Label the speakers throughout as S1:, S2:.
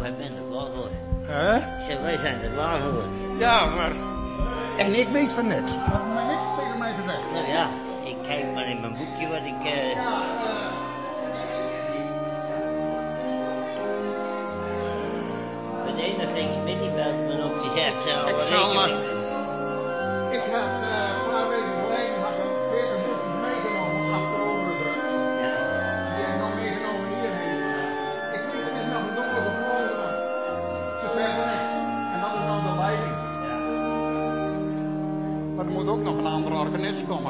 S1: wij zijn er klaar voor.
S2: Hè?
S1: Ik zeg, wij zijn er klaar voor.
S2: Ja, maar... En ik weet van niks. Maar niks tegen mij gezegd.
S1: Nou ja, ik kijk maar in mijn boekje wat ik... Het enige Smit die belt me op, die zegt...
S2: Ik heb een paar weken geleden had ik 40 boekjes meegenomen achterover de brug.
S1: Ja.
S2: Die heb ik nog meegenomen hierheen. Ik weet er is nog een donker gevlogen. Ze zeggen niks. En dat is dan de leiding.
S1: Ja.
S2: Maar er moet ook nog een andere organist komen.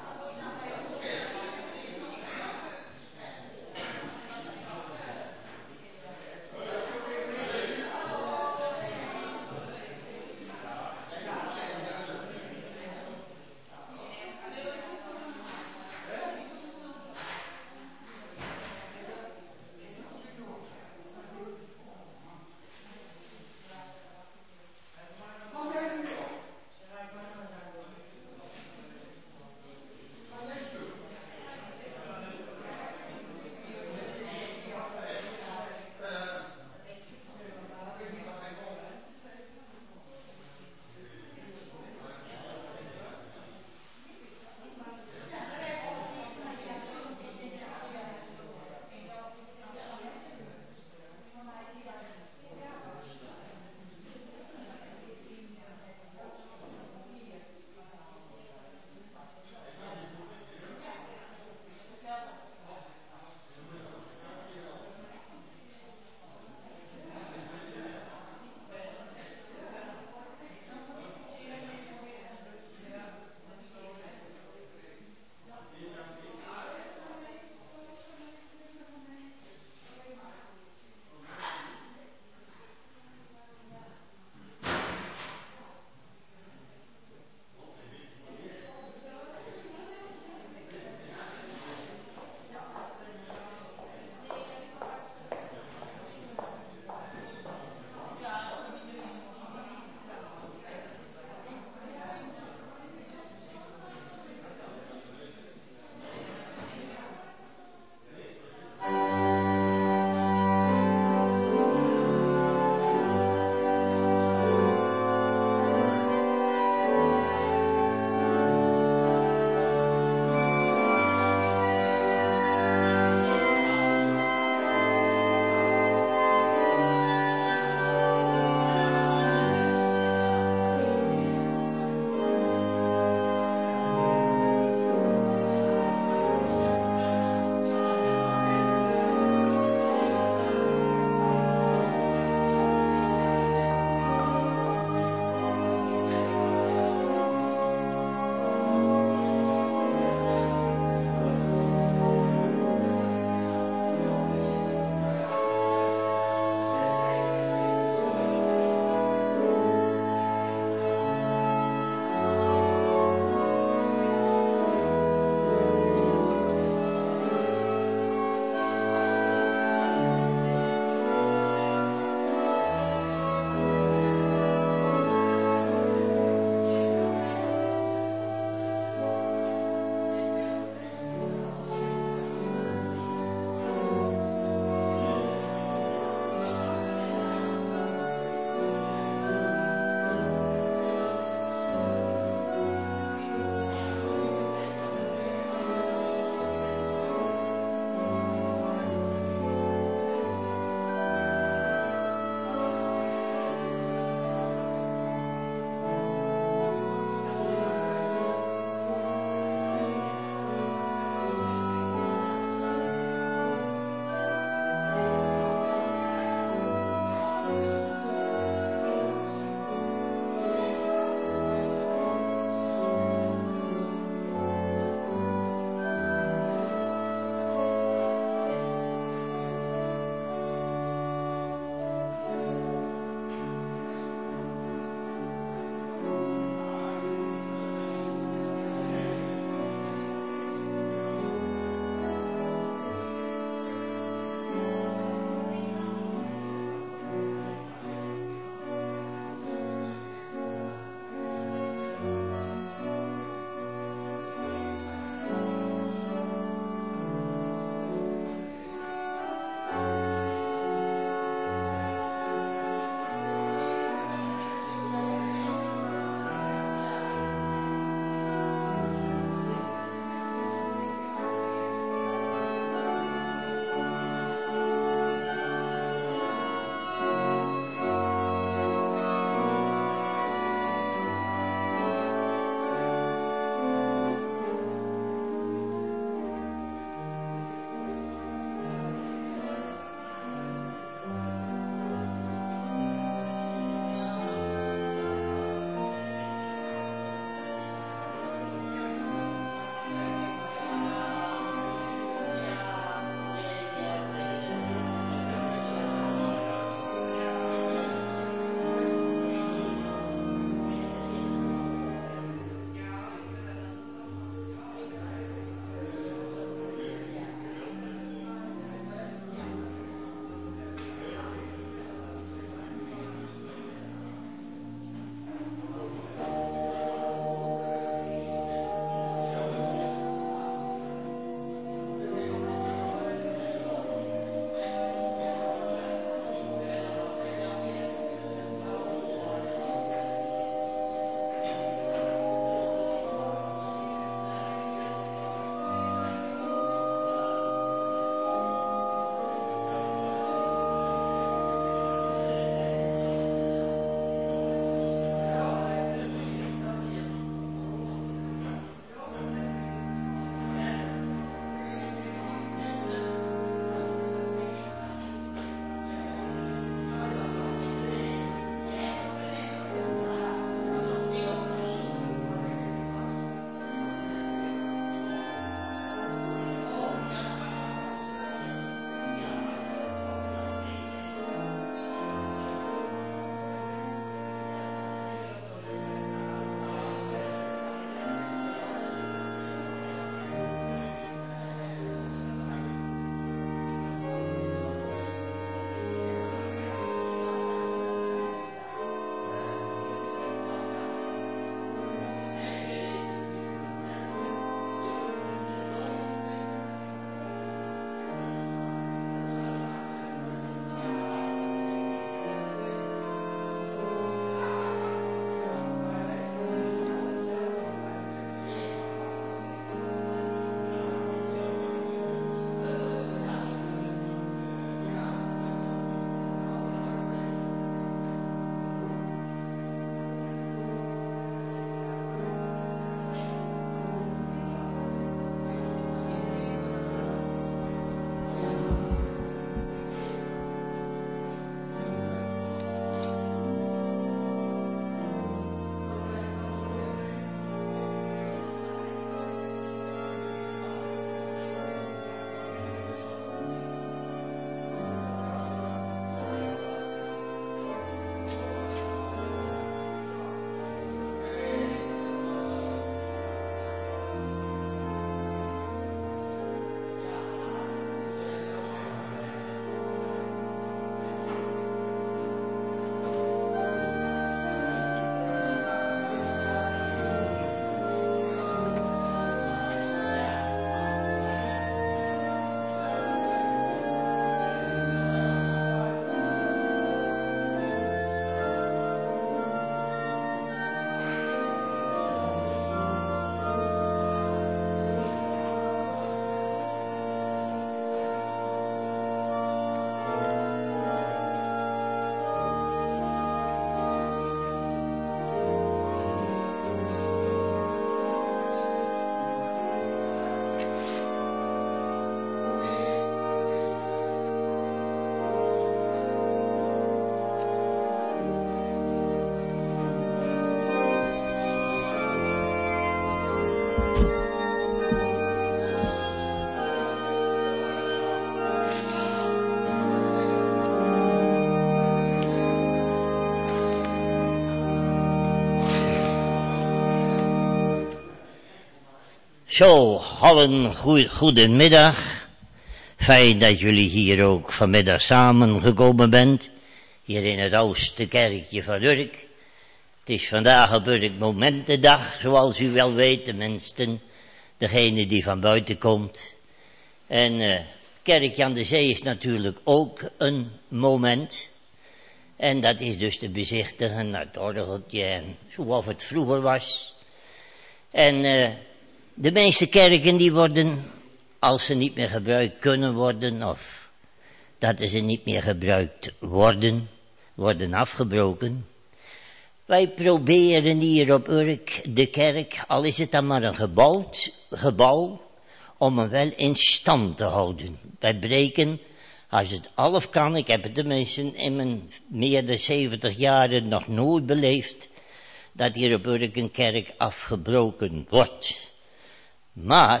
S1: Zo, allen goedemiddag. Fijn dat jullie hier ook vanmiddag samengekomen bent. Hier in het oudste kerkje van Urk. Het is vandaag op Urk Momentendag, zoals u wel weet, tenminste degene die van buiten komt. En kerkje aan de zee is natuurlijk ook een moment. En dat is dus te bezichtigen, het orgeltje en zoals het vroeger was. En de meeste kerken die worden, als ze niet meer gebruikt kunnen worden, of dat ze niet meer gebruikt worden afgebroken. Wij proberen hier op Urk de kerk, al is het dan maar een gebouw, om hem wel in stand te houden. Wij breken, als het half kan, ik heb het tenminste in mijn meer dan 70 jaren nog nooit beleefd, dat hier op Urk een kerk afgebroken wordt. Maar,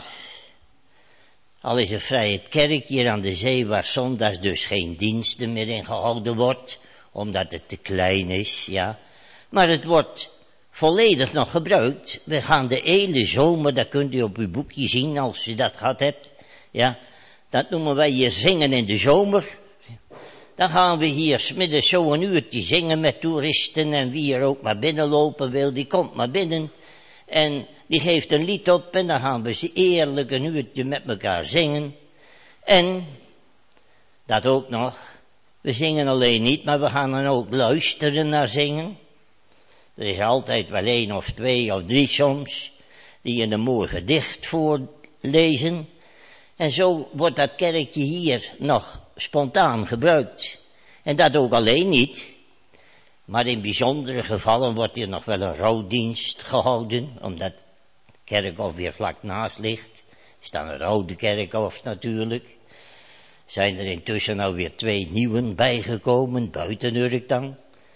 S1: al is het vrij het kerk hier aan de zee, waar zondags dus geen diensten meer in gehouden wordt, omdat het te klein is, ja. Maar het wordt volledig nog gebruikt. We gaan de hele zomer, dat kunt u op uw boekje zien als u dat gehad hebt, ja. Dat noemen wij hier zingen in de zomer. Dan gaan we hier 's middags zo een uurtje zingen met toeristen en wie er ook maar binnenlopen wil, die komt maar binnen. En die geeft een lied op en dan gaan we ze eerlijk een uurtje met elkaar zingen. En, dat ook nog, we zingen alleen niet, maar we gaan dan ook luisteren naar zingen. Er is altijd wel 1 of 2 of 3 soms, die een mooi gedicht voorlezen. En zo wordt dat kerkje hier nog spontaan gebruikt. En dat ook alleen niet. Maar in bijzondere gevallen wordt hier nog wel een rouwdienst gehouden, omdat het kerkhof weer vlak naast ligt. Is dan een rode kerkhof natuurlijk. Zijn er intussen nou weer 2 nieuwen bijgekomen, buiten Urk dan.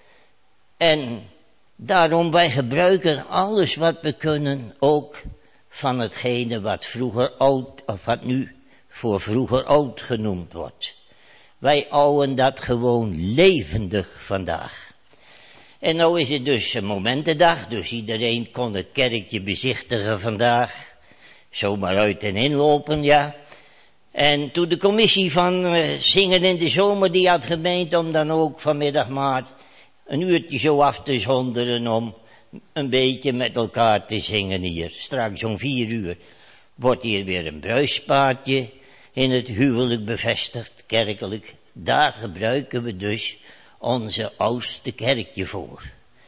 S1: En daarom wij gebruiken alles wat we kunnen, ook van hetgene wat vroeger oud, of wat nu voor vroeger oud genoemd wordt. Wij houden dat gewoon levendig vandaag. En nou is het dus een momentendag, dus iedereen kon het kerkje bezichtigen vandaag. Zomaar uit en inlopen, ja. En toen de commissie van zingen in de zomer, die had gemeend om dan ook vanmiddag maar een uurtje zo af te zonderen om een beetje met elkaar te zingen hier. Straks om 4 uur wordt hier weer een bruispaardje in het huwelijk bevestigd, kerkelijk. Daar gebruiken we dus onze oudste kerkje voor.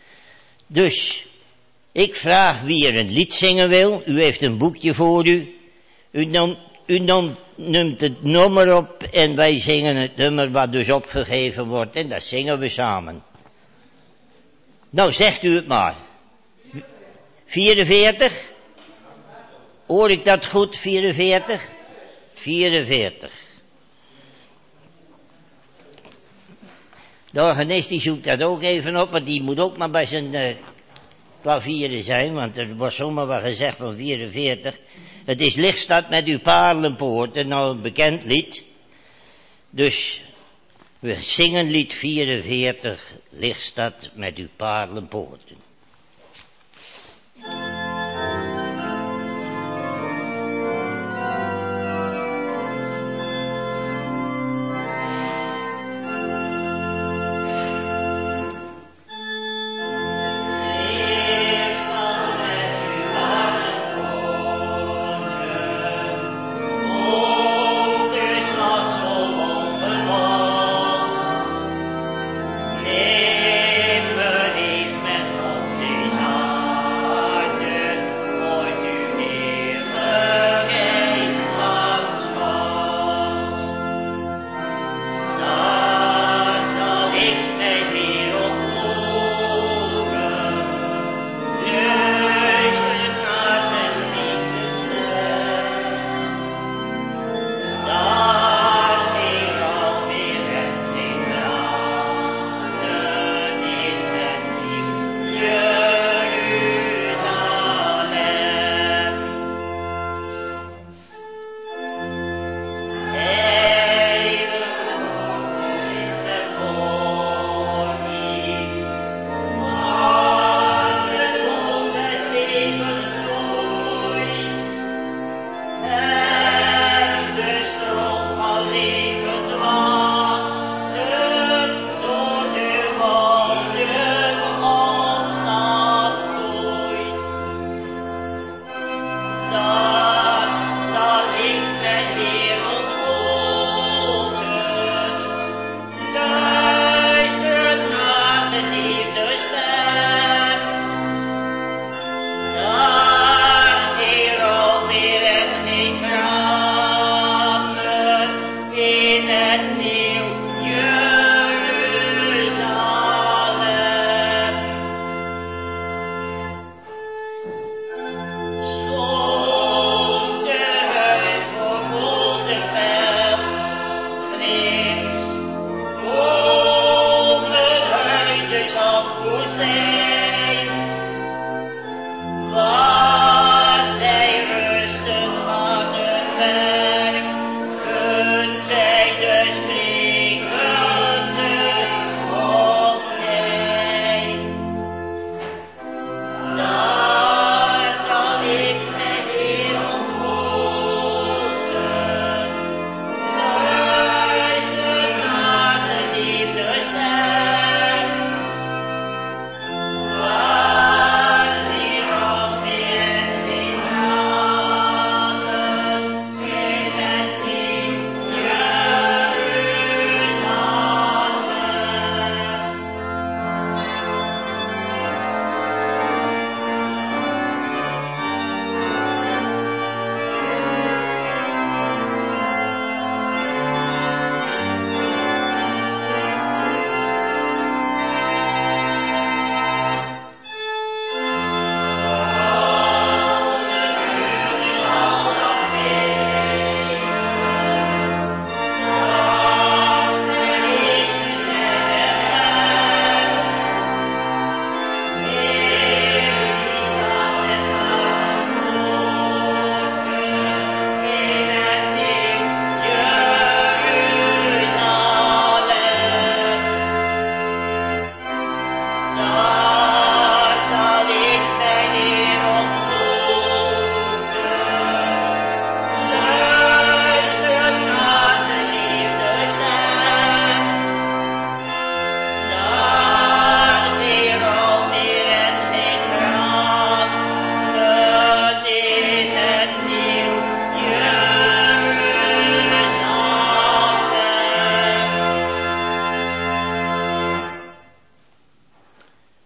S1: Dus, ik vraag wie er een lied zingen wil. U heeft een boekje voor u. U noemt het nummer op en wij zingen het nummer wat dus opgegeven wordt en dat zingen we samen. Nou, zegt u het maar. 44? Hoor ik dat goed, 44? 44. De organist die zoekt dat ook even op, want die moet ook maar bij zijn klavieren zijn, want er wordt zomaar wat gezegd van 44. Het is Lichtstad met uw paarlenpoorten, nou een bekend lied. Dus we zingen lied 44, Lichtstad met uw paarlenpoorten.
S3: Leven heeft met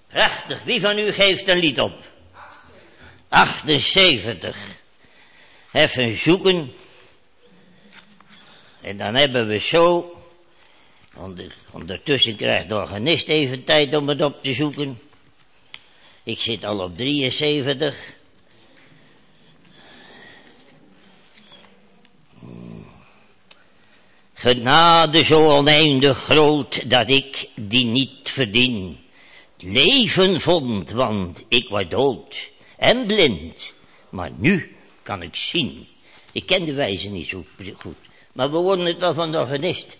S1: Prachtig. Wie van u geeft een lied op? 78. Even zoeken. En dan hebben we zo. Ondertussen krijgt de organist even tijd om het op te zoeken. Ik zit al op 73. Genade zo oneindig groot dat ik die niet verdien. Het leven vond, want ik was dood en blind. Maar nu kan ik zien. Ik ken de wijze niet zo goed. Maar we horen het wel van de organist.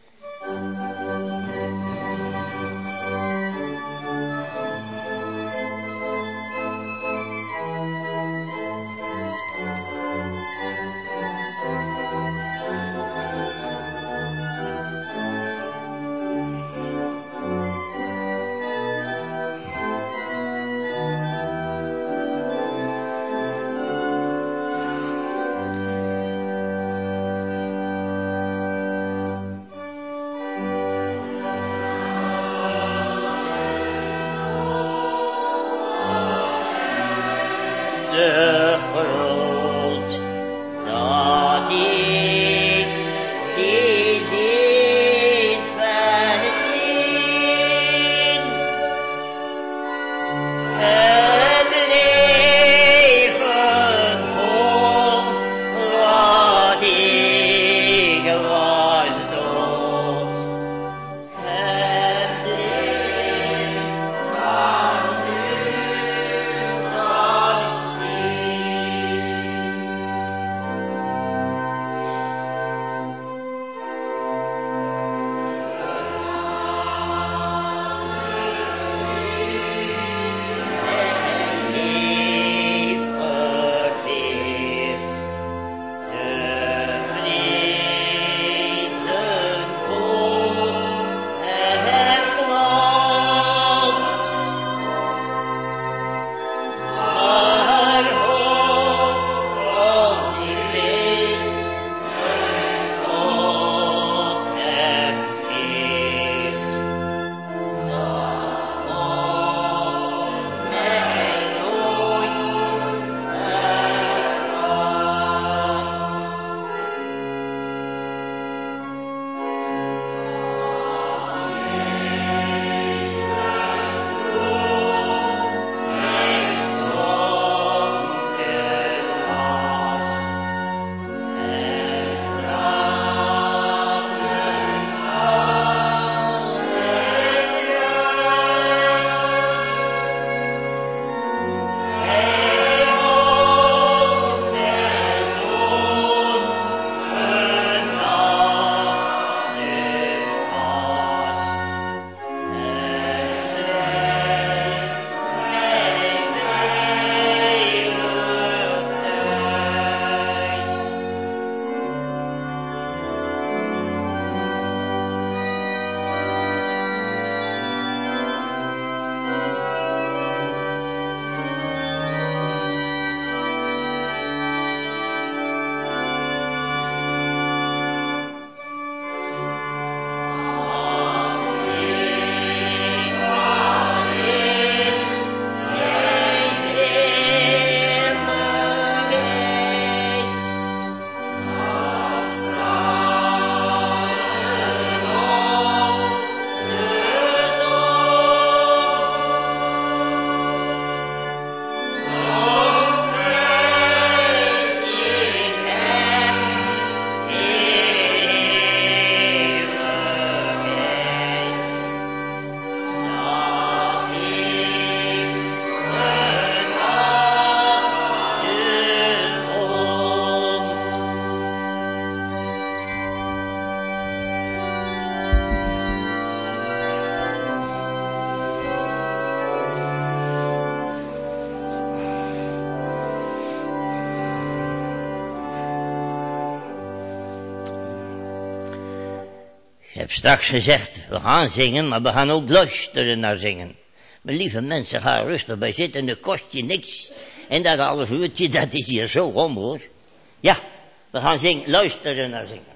S1: Ik heb straks gezegd, we gaan zingen, maar we gaan ook luisteren naar zingen. Maar lieve mensen, ga rustig bij zitten, dat kost je niks. En dat half uurtje, dat is hier zo om hoor. Ja, we gaan zingen, luisteren naar zingen.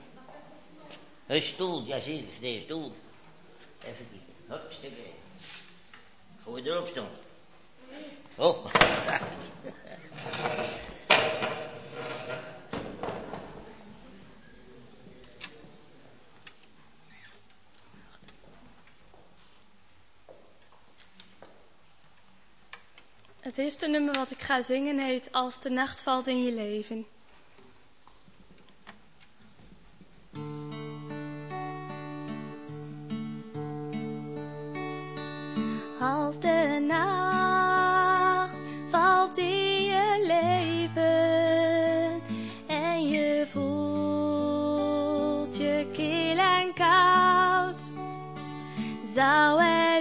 S1: Een stoel, ja zie ik, deze stoel. Even kijken, hupstige. Goed erop staan. Oh.
S3: Het eerste nummer wat ik ga zingen heet Als de nacht valt in je leven. Als de nacht valt in je leven en je voelt je kil en koud, zou er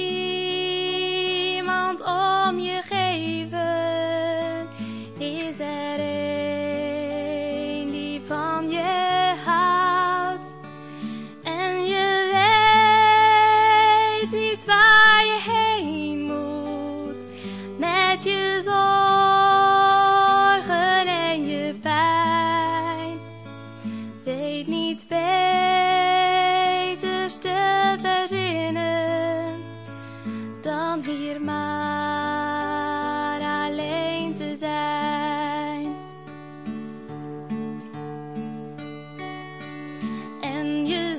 S3: iemand om je geven, is er een die van je houdt en je weet niet waar je heen moet met je zorgen en je pijn. Weet niet beters te verzinnen dan hier maar alleen te zijn. En je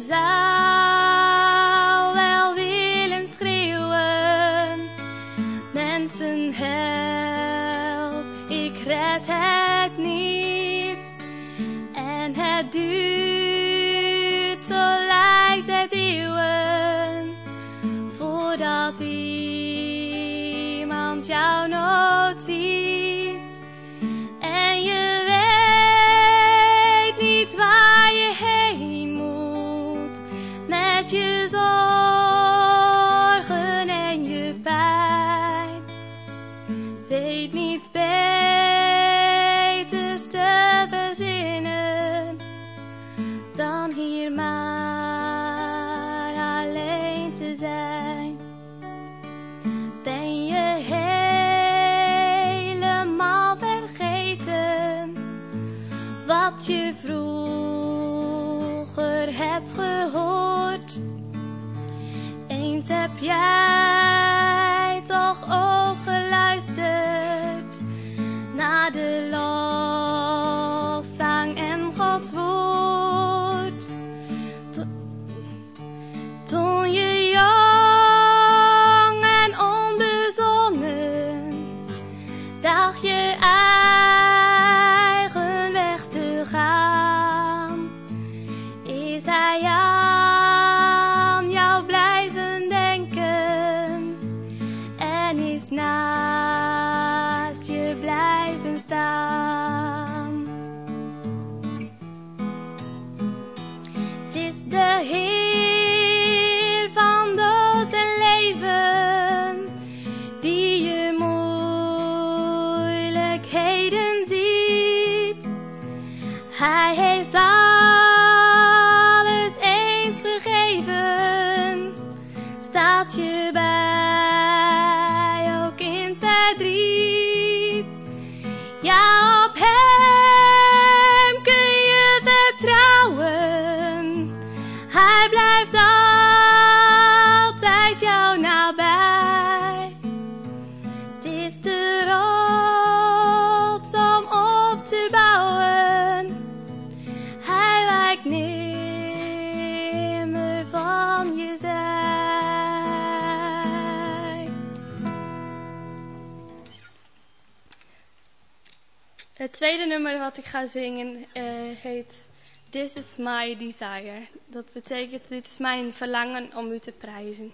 S3: zou wel willen schreeuwen, mensen help, ik red het niet. En het duurt, zo lijkt het eeuwen, voordat iemand jouw nood ziet. En je weet niet waar je heen moet met je zorgen en je pijn. Weet niet beters te verzinnen dan hier maar alleen te zijn. Ben je helemaal vergeten wat je vroeger hebt gehoord? Eens heb jij toch ook geluisterd naar de lofzang en Gods woord. Toen je jong en onbezonnen dacht je eigen weg te gaan, is hij aan jou blijven denken en is naast je blijven staan. Het is de Heer van dood en leven die je moeilijkheden ziet. Hij heeft alles eens gegeven, staat je bij ook in het verdriet. Ja, op hem kun je vertrouwen, hij blijft altijd jou nabij. Het is de rots om op te bouwen, hij wijkt nimmer van je zij. Het tweede nummer wat ik ga zingen heet This is my desire. Dat betekent, dit is mijn verlangen om u te prijzen.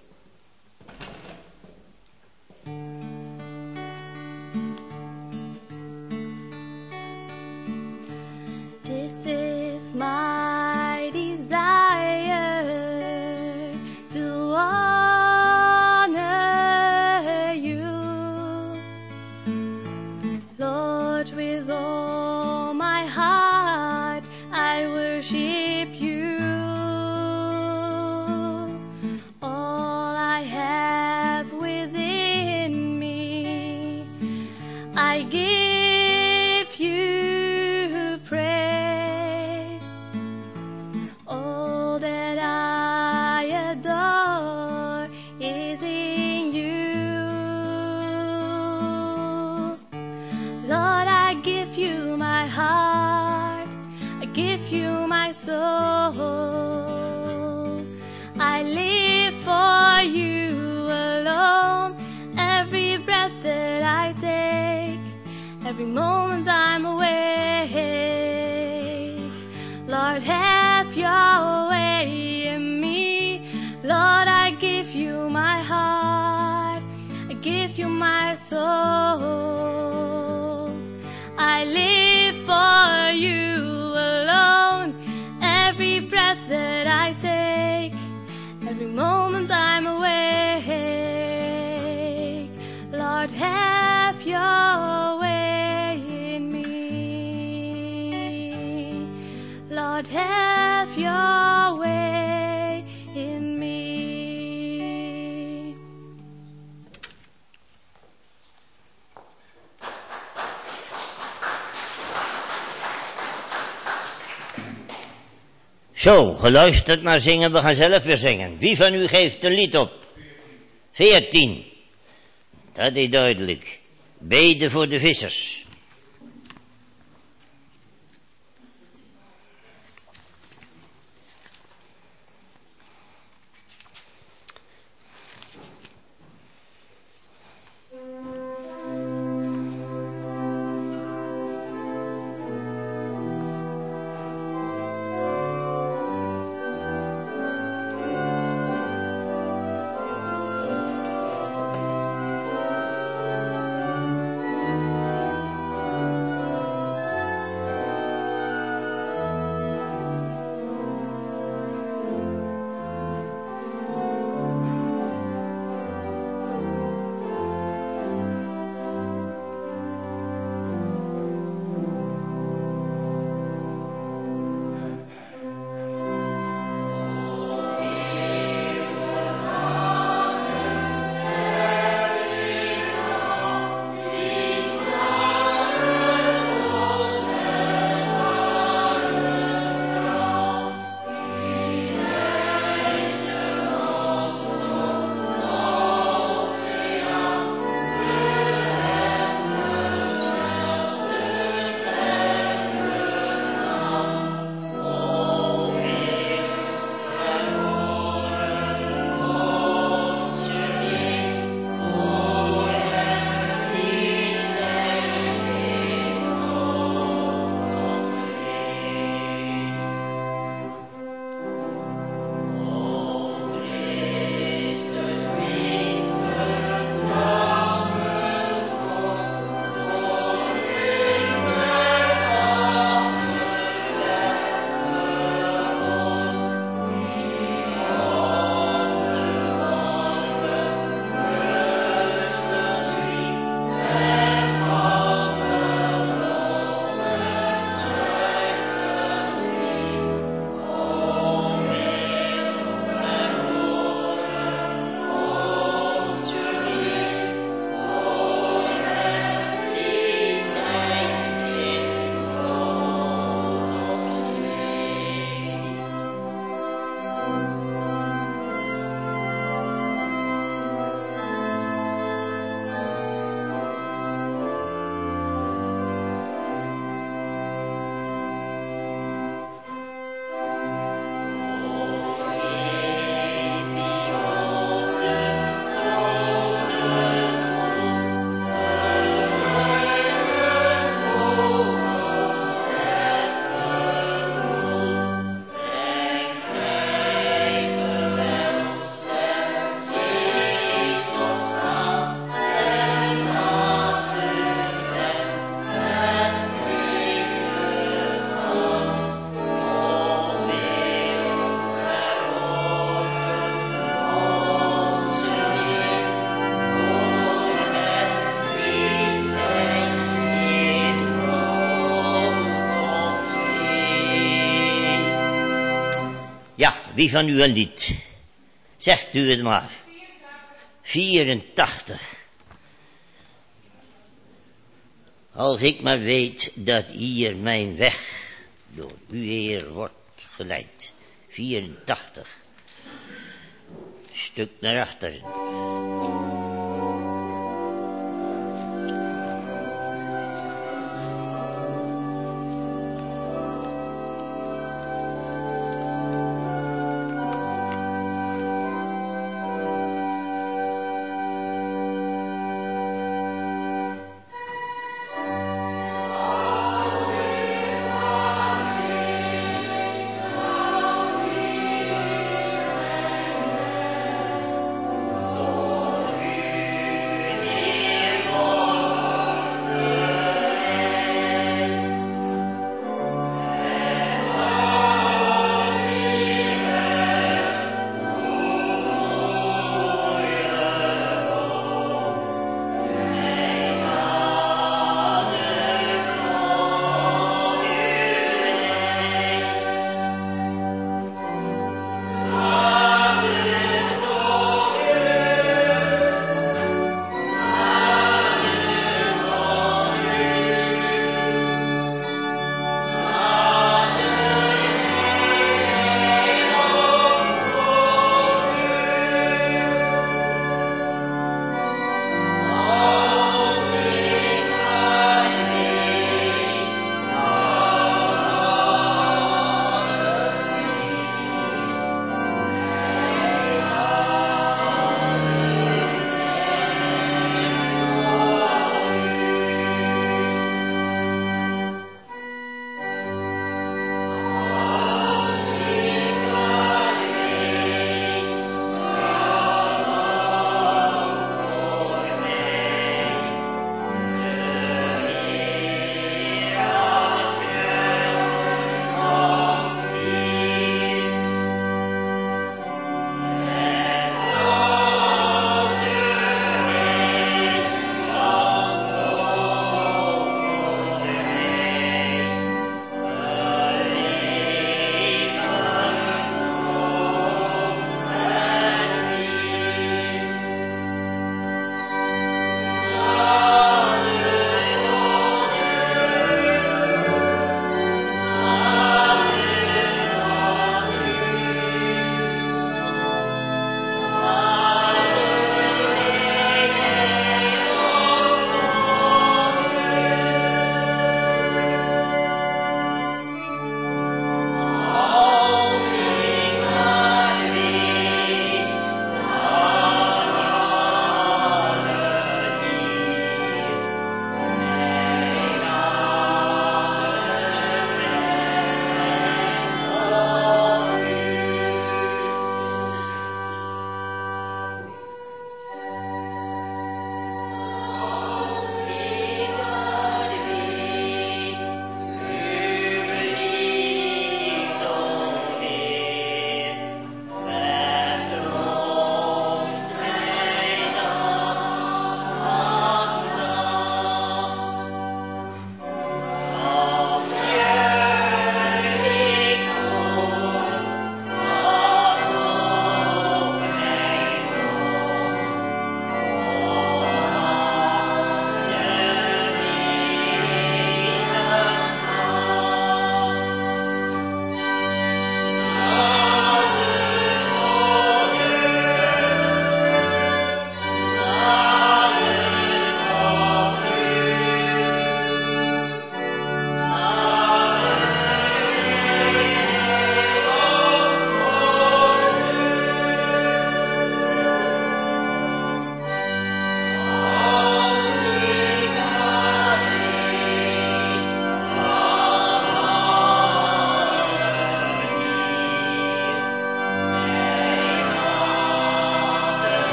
S3: This is my desire to honor you, Lord, with all my heart I worship you. All give you my heart, I give you my soul. I live for you alone, every breath that I take, every moment I'm awake. Lord, have your way in me. Lord, I give you my heart, I give you my soul. I live for you alone, every breath that I take, every moment I'm awake. Lord, have your way in me. Lord, have your way in me.
S1: Zo, geluisterd maar zingen, we gaan zelf weer zingen. Wie van u geeft een lied op? 14. Dat is duidelijk. Beden voor de vissers. Wie van u een lied? Zegt u het maar. 84. Als ik maar weet dat hier mijn weg door uw Heer wordt geleid. 84. Stuk naar achter.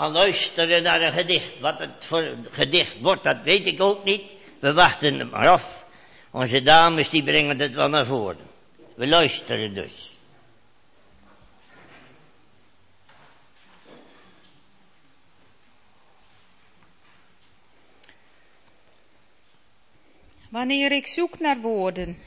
S1: gaan luisteren naar een gedicht. Wat het voor gedicht wordt, dat weet ik ook niet. We wachten het maar af. Onze dames die brengen het wel naar voren. We luisteren dus.
S4: Wanneer ik zoek naar woorden.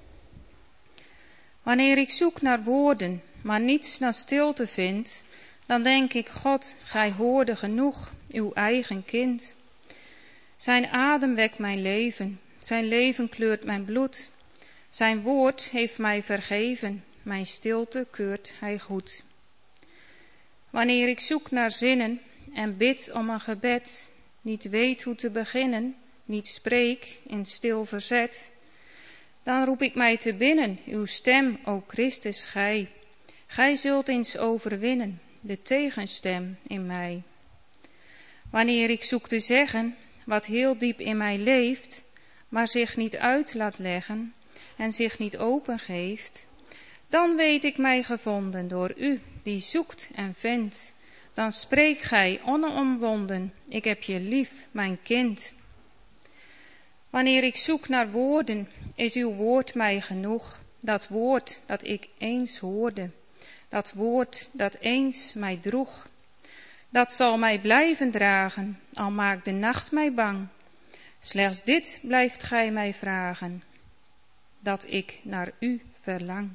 S4: Wanneer ik zoek naar woorden, maar niets dan stilte vind, dan denk ik, God, gij hoorde genoeg, uw eigen kind. Zijn adem wekt mijn leven, zijn leven kleurt mijn bloed. Zijn woord heeft mij vergeven, mijn stilte keurt hij goed. Wanneer ik zoek naar zinnen en bid om een gebed, niet weet hoe te beginnen, niet spreek in stil verzet, dan roep ik mij te binnen, uw stem, o Christus, gij. Gij zult eens overwinnen, de tegenstem in mij. Wanneer ik zoek te zeggen, wat heel diep in mij leeft, maar zich niet uit laat leggen en zich niet opengeeft, dan weet ik mij gevonden door u, die zoekt en vindt. Dan spreek gij onomwonden, ik heb je lief, mijn kind. Wanneer ik zoek naar woorden, is uw woord mij genoeg. Dat woord dat ik eens hoorde, dat woord dat eens mij droeg. Dat zal mij blijven dragen, al maakt de nacht mij bang. Slechts dit blijft gij mij vragen, dat ik naar u verlang.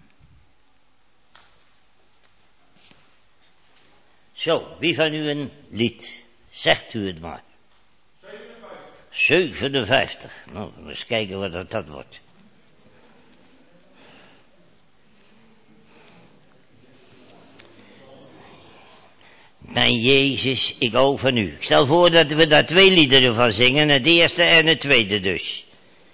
S1: Zo, wie van u een lied? Zegt u het maar. 57. Nou, eens kijken wat dat wordt. Mijn Jezus, ik hou van u. Ik stel voor dat we daar 2 liederen van zingen, het eerste en het tweede dus.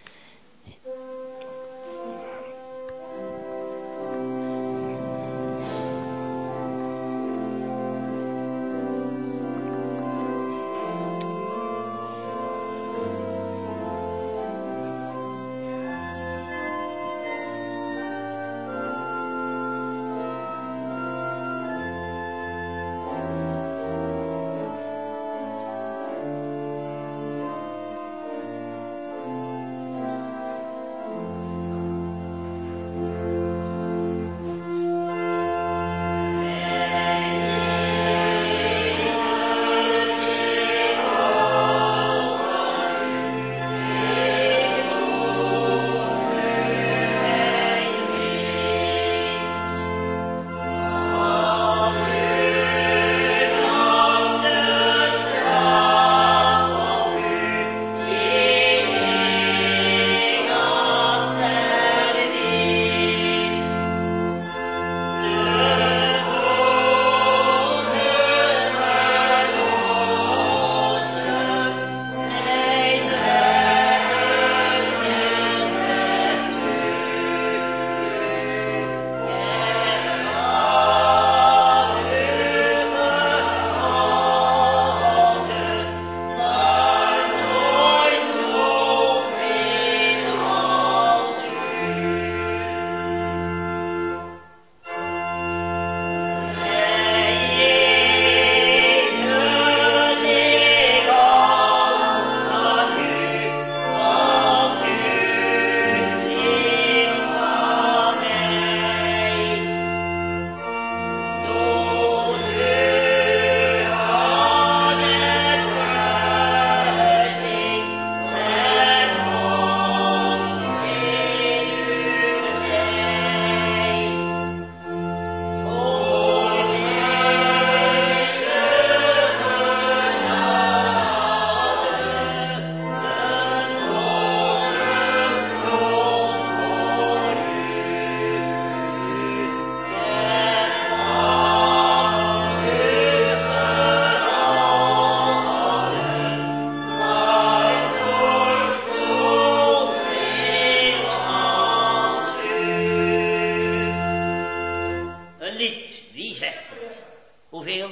S1: Hoeveel?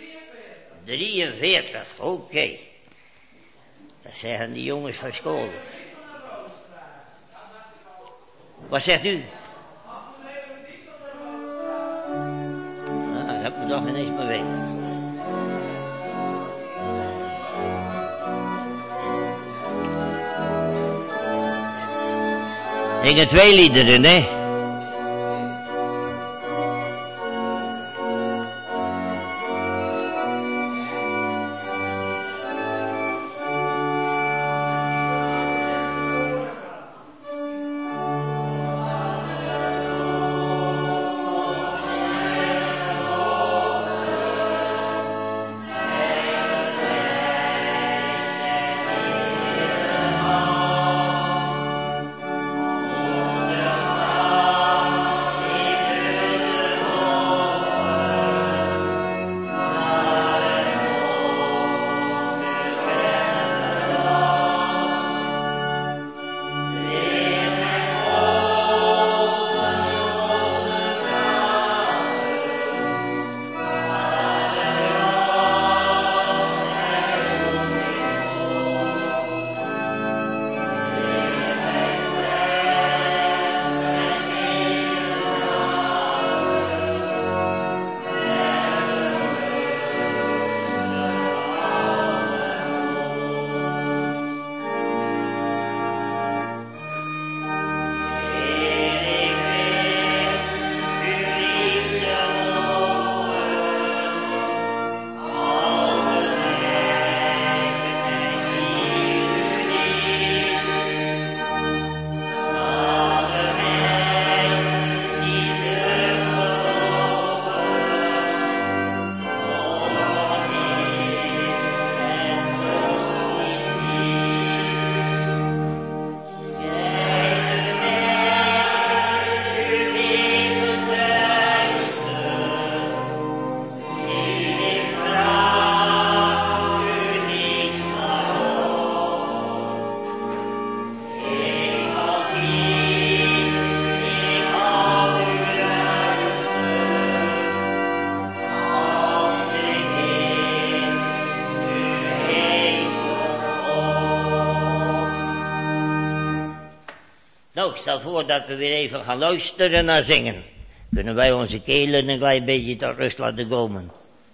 S1: 43, oké. Dat zeggen die jongens van school. Wat zegt u? Ah, dat moet nog ineens bewegen. Ik heb 2 liederen, hè. Nou, ik stel voor dat we weer even gaan luisteren naar zingen. Kunnen wij onze kelen een klein beetje tot rust laten komen.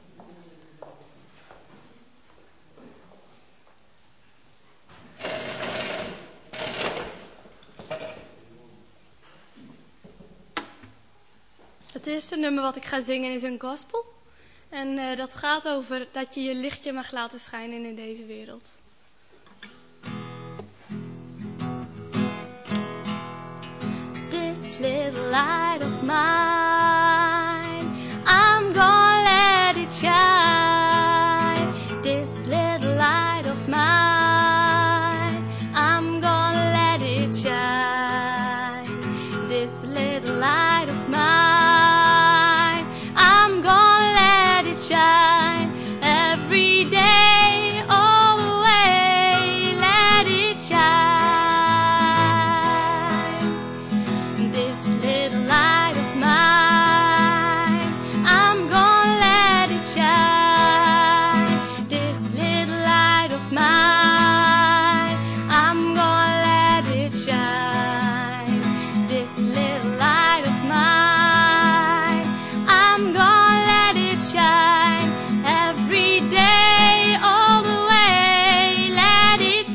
S3: Het eerste nummer wat ik ga zingen is een gospel. En dat gaat over dat je je lichtje mag laten schijnen in deze wereld. This little light of mine, I'm gonna let it shine. This little light of mine, I'm gonna let it shine. This little light of mine, I'm gonna let it shine every day, all the way, let it shine. This little light of mine, I'm gonna let it shine. This little light of mine, I'm gonna let it shine. This little light of mine, I'm gonna let it shine every day, all the way, let it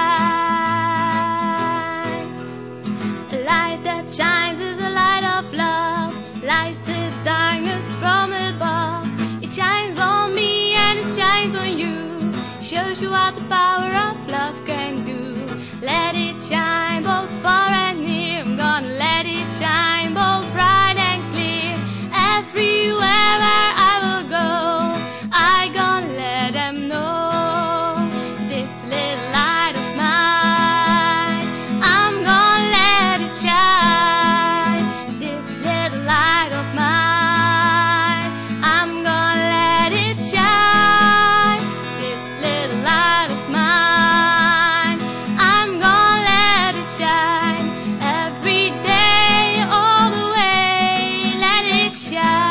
S3: shine. A light that shines is a light of love, lighted darkness from above. It shines on me and it shines on you, shows you what the power of love can do. Let it shine both far and near, I'm gonna let it shine both bright and clear. Everywhere where I will go, I gonna let them know. This little light of mine, I'm gonna let it shine. This little light of mine, I'm gonna let it shine. This little light of mine, I'm gonna let it shine every day, all the way, let it shine.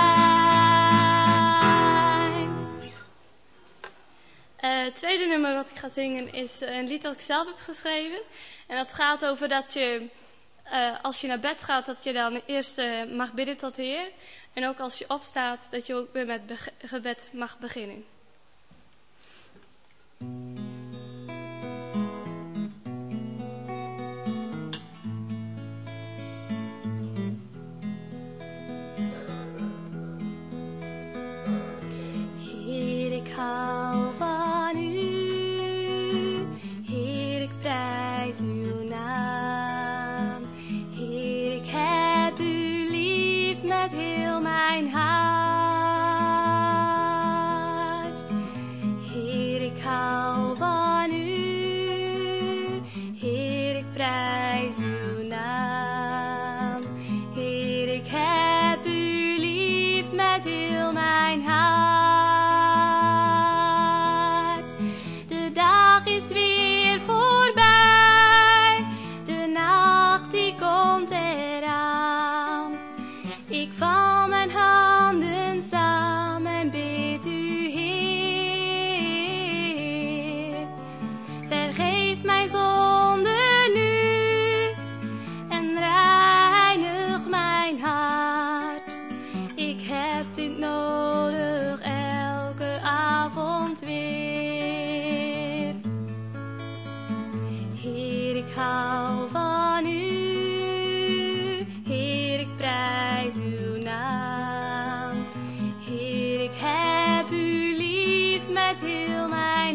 S3: Het tweede nummer wat ik ga zingen is een lied dat ik zelf heb geschreven. En dat gaat over dat je, als je naar bed gaat, dat je dan eerst mag bidden tot de Heer. En ook als je opstaat, dat je ook weer met gebed mag beginnen. Ik val mijn handen samen en bid u, Heer. Vergeef mijn zonde nu en reinig mijn hart. Ik heb dit nodig elke avond weer. Heer, ik hou van u. Heer, ik prijs uw naam. Heer, ik heb u lief met heel mijn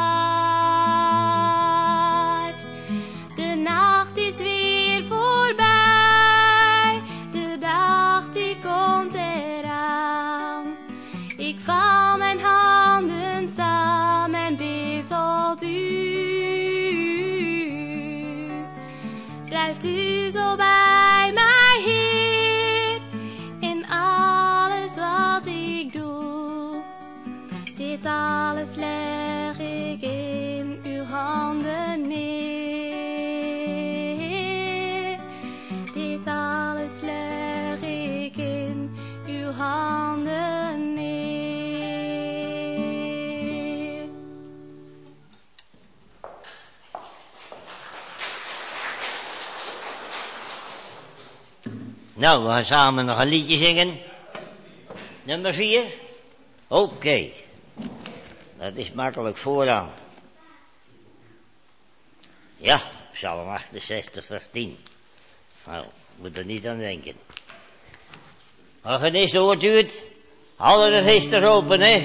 S3: hart. De nacht is weer voorbij, de dag die komt eraan. Ik vouw mijn handen samen en bid tot u. Blijft u zo bij mij, Heer, in alles wat ik doe. Dit alles leg ik in uw handen neer. Dit alles leg ik in uw handen neer.
S1: Nou, we gaan samen nog een liedje zingen. Nummer 4. Oké. Dat is makkelijk vooraan. Ja, Psalm 68 vers 10. Nou, moet er niet aan denken. Organist, hoort u het? Alle registers open, hè?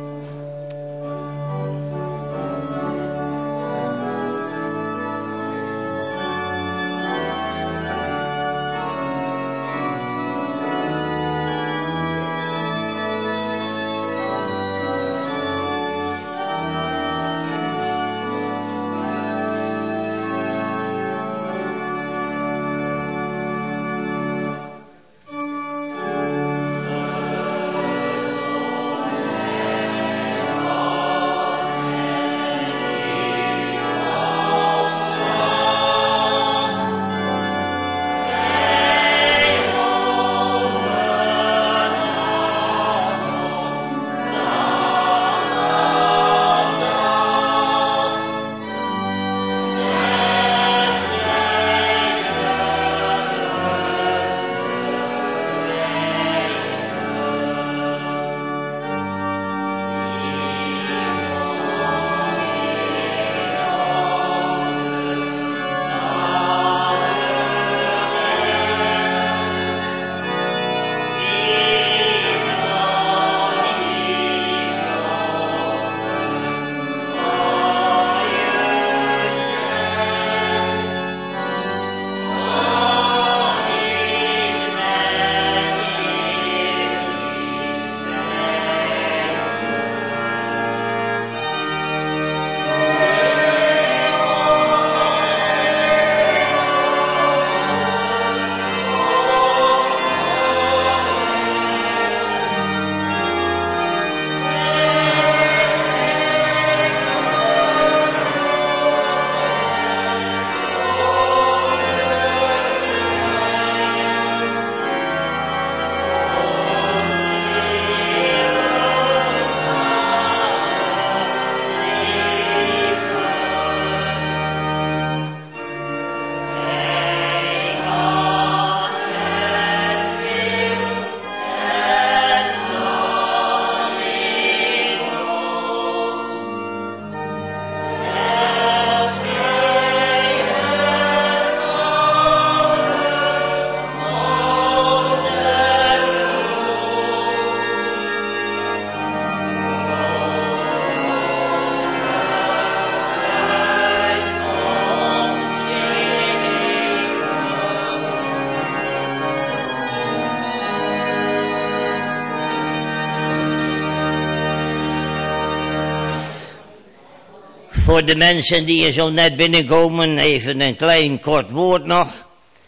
S1: Voor de mensen die er zo net binnenkomen, even een klein kort woord nog.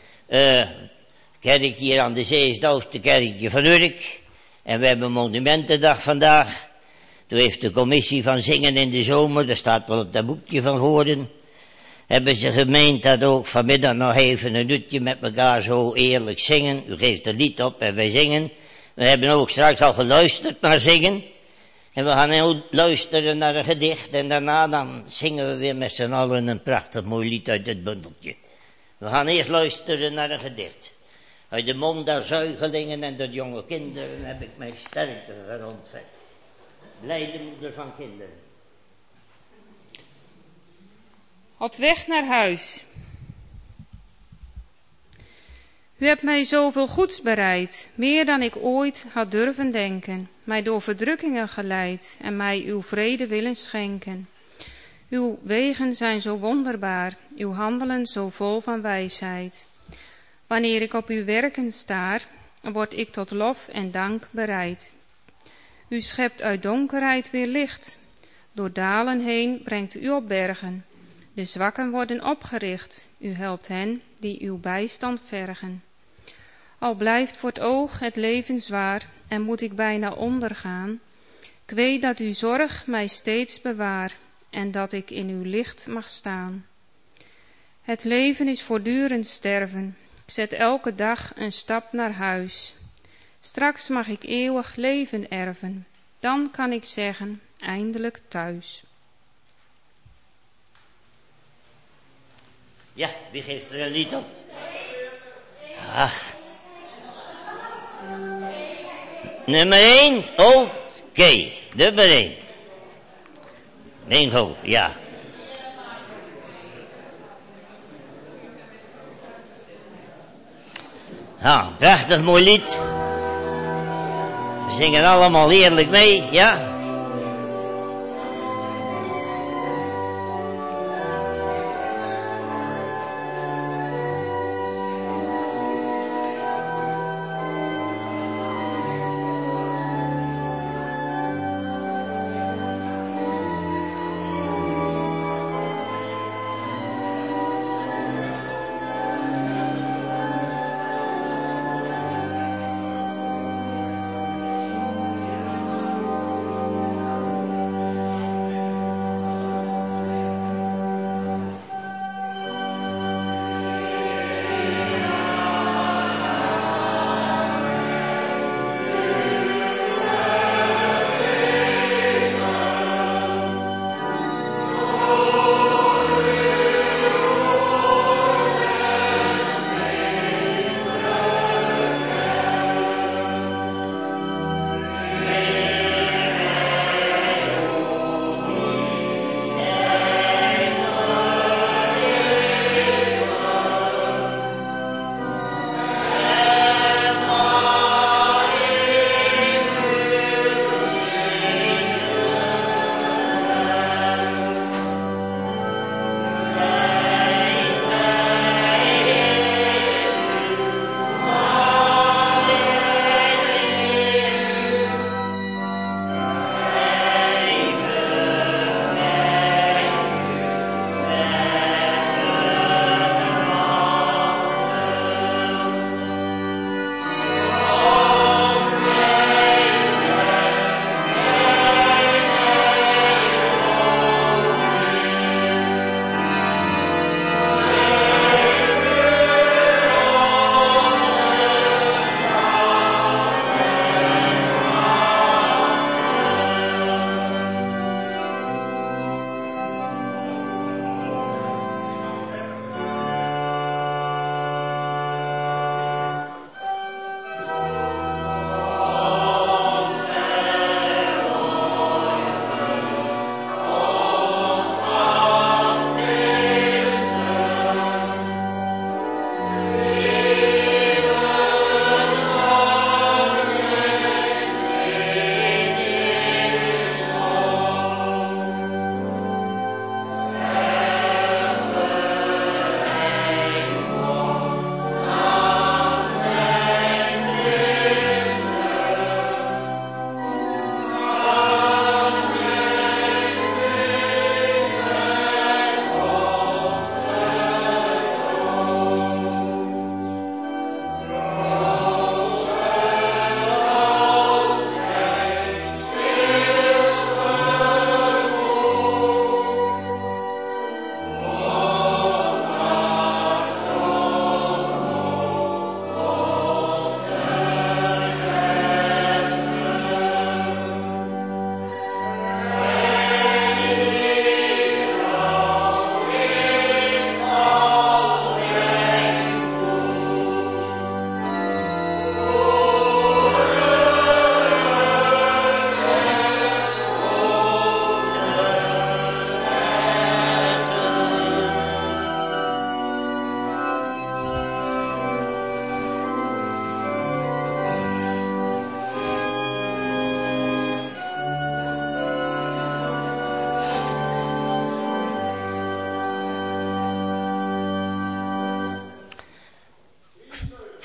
S1: Kerk hier aan de zee is het oudste kerkje van Urk. En we hebben Monumentendag vandaag. Toen heeft de commissie van zingen in de zomer, daar staat wel op dat boekje van geworden. hebben ze gemeend dat ook vanmiddag nog even een uurtje met elkaar zo eerlijk zingen. U geeft een lied op en wij zingen. We hebben ook straks al geluisterd naar zingen. En we gaan heel luisteren naar een gedicht en daarna dan zingen we weer met z'n allen een prachtig mooi lied uit het bundeltje. We gaan eerst luisteren naar een gedicht. Uit de mond der zuigelingen en der jonge kinderen heb ik mijn sterkte gerontvest. Blijde moeder van kinderen.
S4: Op weg naar huis. U hebt mij zoveel goeds bereid, meer dan ik ooit had durven denken, mij door verdrukkingen geleid en mij uw vrede willen schenken. Uw wegen zijn zo wonderbaar, uw handelen zo vol van wijsheid. Wanneer ik op uw werken staar, word ik tot lof en dank bereid. U schept uit donkerheid weer licht, door dalen heen brengt u op bergen. De zwakken worden opgericht, u helpt hen die uw bijstand vergen. Al blijft voor het oog het leven zwaar en moet ik bijna ondergaan, ik weet dat uw zorg mij steeds bewaart en dat ik in uw licht mag staan. Het leven is voortdurend sterven, ik zet elke dag een stap naar huis. Straks mag ik eeuwig leven erven, dan kan ik zeggen, eindelijk thuis.
S1: Ja, wie geeft er een lied op? Ach. Nummer 1, oké, nummer 1. Bingo, ja. Ja, prachtig mooi lied. We zingen allemaal heerlijk mee, ja.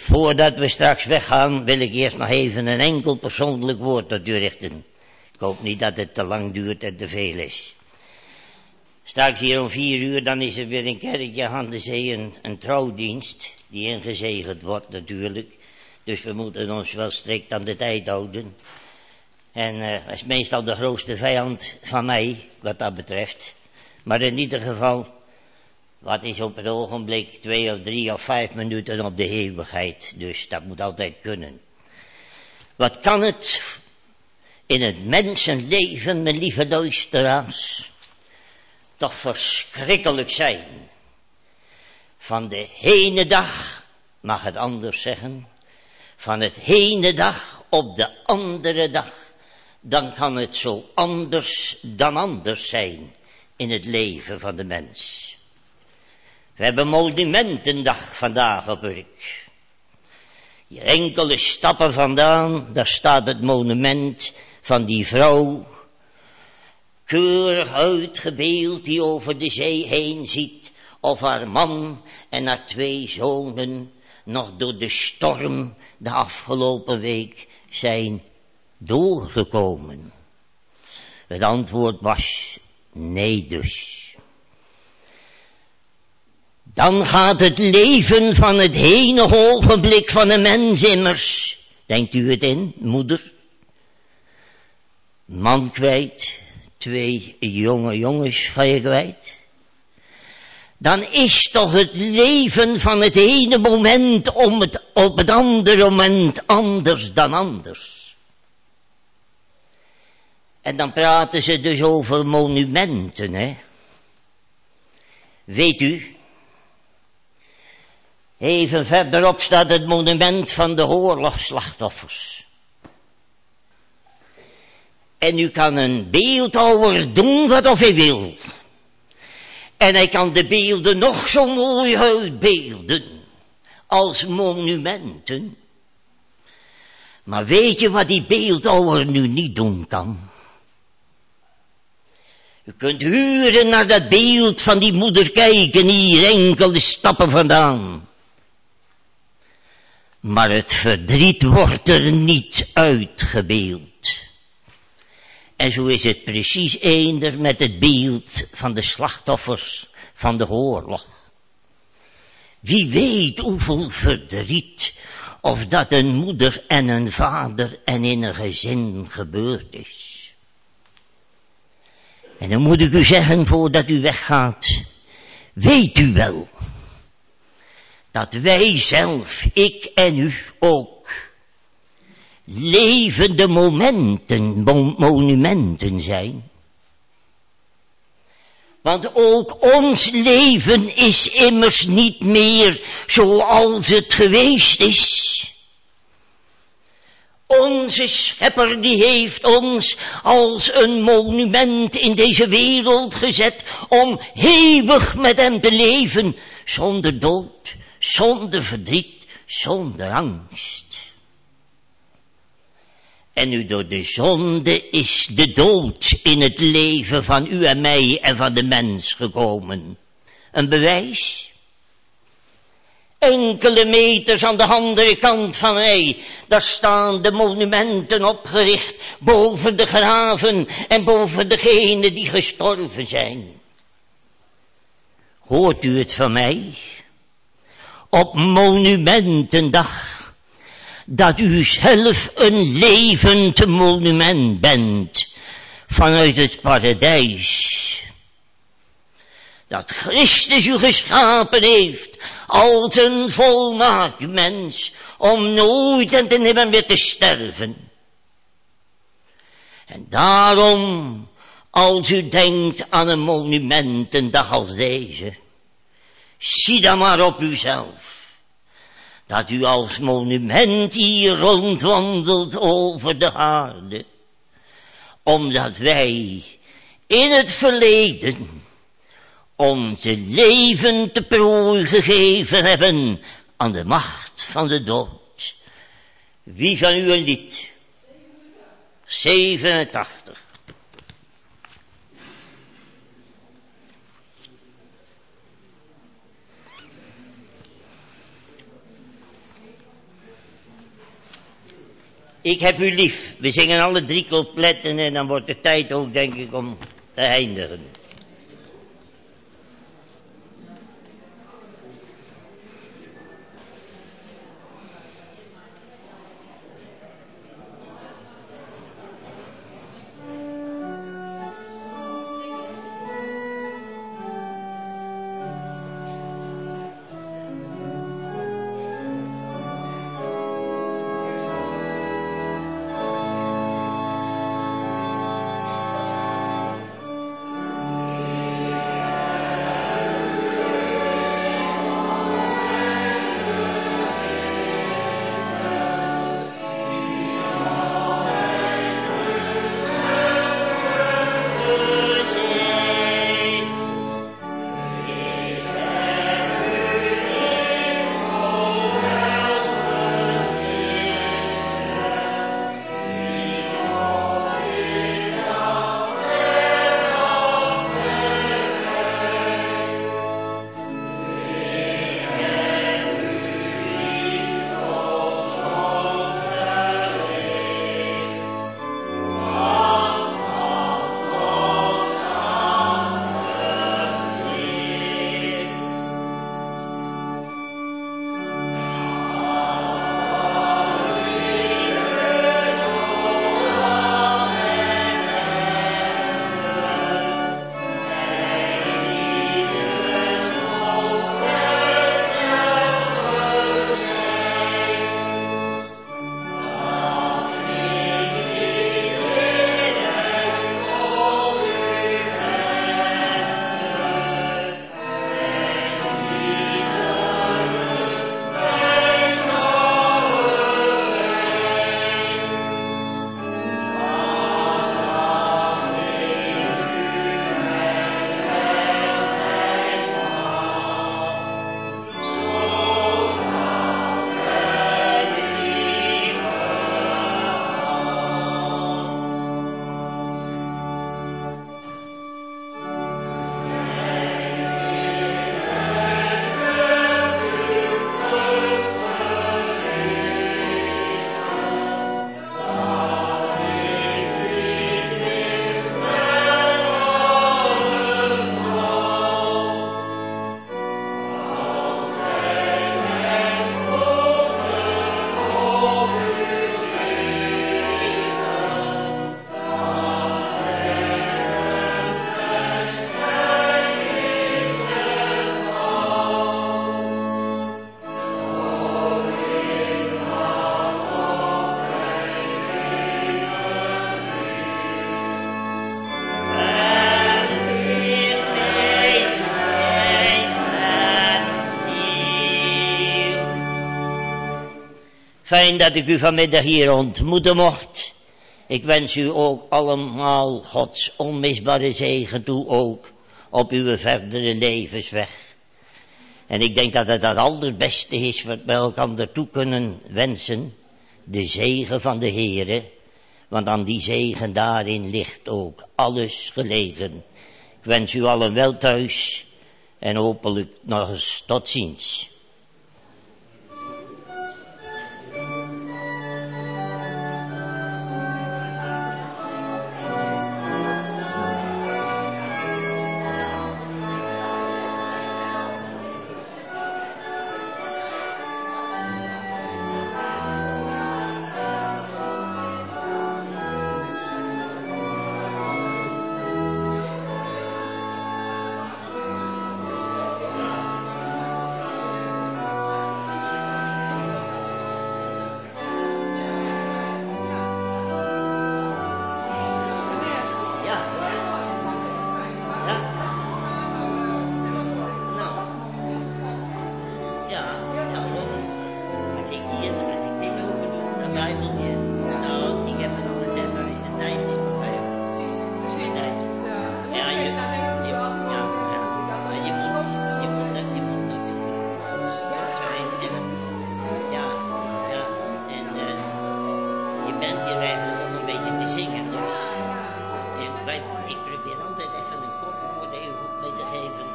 S1: Voordat we straks weggaan, wil ik eerst nog even een enkel persoonlijk woord tot u richten. Ik hoop niet dat het te lang duurt en te veel is. Straks hier om 4 uur, dan is er weer in kerkje aan de zee een trouwdienst, die ingezegend wordt natuurlijk. Dus we moeten ons wel strikt aan de tijd houden. En dat is meestal de grootste vijand van mij, wat dat betreft. Maar in ieder geval, wat is op het ogenblik 2 of 3 of 5 minuten op de eeuwigheid. Dus dat moet altijd kunnen. Wat kan het in het mensenleven, mijn lieve luisteraars, toch verschrikkelijk zijn. Van de ene dag, mag het anders zeggen, van het ene dag op de andere dag, dan kan het zo anders dan anders zijn in het leven van de mens. We hebben monumentendag vandaag op Urk. Hier enkele stappen vandaan, daar staat het monument van die vrouw, keurig uitgebeeld, die over de zee heen ziet, of haar man en haar 2 zonen nog door de storm de afgelopen week zijn doorgekomen. Het antwoord was nee dus. Dan gaat het leven van het ene ogenblik van een mens immers, denkt u het in, moeder? Man kwijt, 2 jonge jongens van je kwijt. Dan is toch het leven van het ene moment op het andere moment anders dan anders. En dan praten ze dus over monumenten, hè. Weet u, even verderop staat het monument van de oorlogsslachtoffers. En u kan een beeldhouwer doen wat of hij wil. En hij kan de beelden nog zo mooi uitbeelden als monumenten. Maar weet je wat die beeldhouwer nu niet doen kan? U kunt huren naar dat beeld van die moeder kijken, hier enkele stappen vandaan. Maar het verdriet wordt er niet uitgebeeld. En zo is het precies eender met het beeld van de slachtoffers van de oorlog. Wie weet hoeveel verdriet, of dat een moeder en een vader en in een gezin gebeurd is. En dan moet ik u zeggen, voordat u weggaat, weet u wel, dat wij zelf, ik en u ook, levende monumenten zijn. Want ook ons leven is immers niet meer zoals het geweest is. Onze schepper die heeft ons als een monument in deze wereld gezet om eeuwig met hem te leven, zonder dood, zonder verdriet, zonder angst. En nu door de zonde is de dood in het leven van u en mij en van de mens gekomen. Een bewijs? Enkele meters aan de andere kant van mij, daar staan de monumenten opgericht boven de graven en boven degenen die gestorven zijn. Hoort u het van mij? Op monumentendag, dat u zelf een levend monument bent vanuit het paradijs. Dat Christus u geschapen heeft als een volmaakt mens om nooit en te nimmer meer te sterven. En daarom, als u denkt aan een monumentendag als deze, zie dan maar op uzelf. Dat u als monument hier rondwandelt over de aarde. Omdat wij in het verleden onze leven te prooi gegeven hebben aan de macht van de dood. Wie van u een lied? 87. Ik heb u lief. We zingen alle 3 coupletten en dan wordt het tijd ook, denk ik, om te eindigen. Fijn dat ik u vanmiddag hier ontmoeten mocht. Ik wens u ook allemaal Gods onmisbare zegen toe ook op uw verdere levensweg. En ik denk dat het allerbeste is wat we elkaar toe kunnen wensen. De zegen van de Heere. Want aan die zegen daarin ligt ook alles gelegen. Ik wens u allen wel thuis en hopelijk nog eens tot ziens.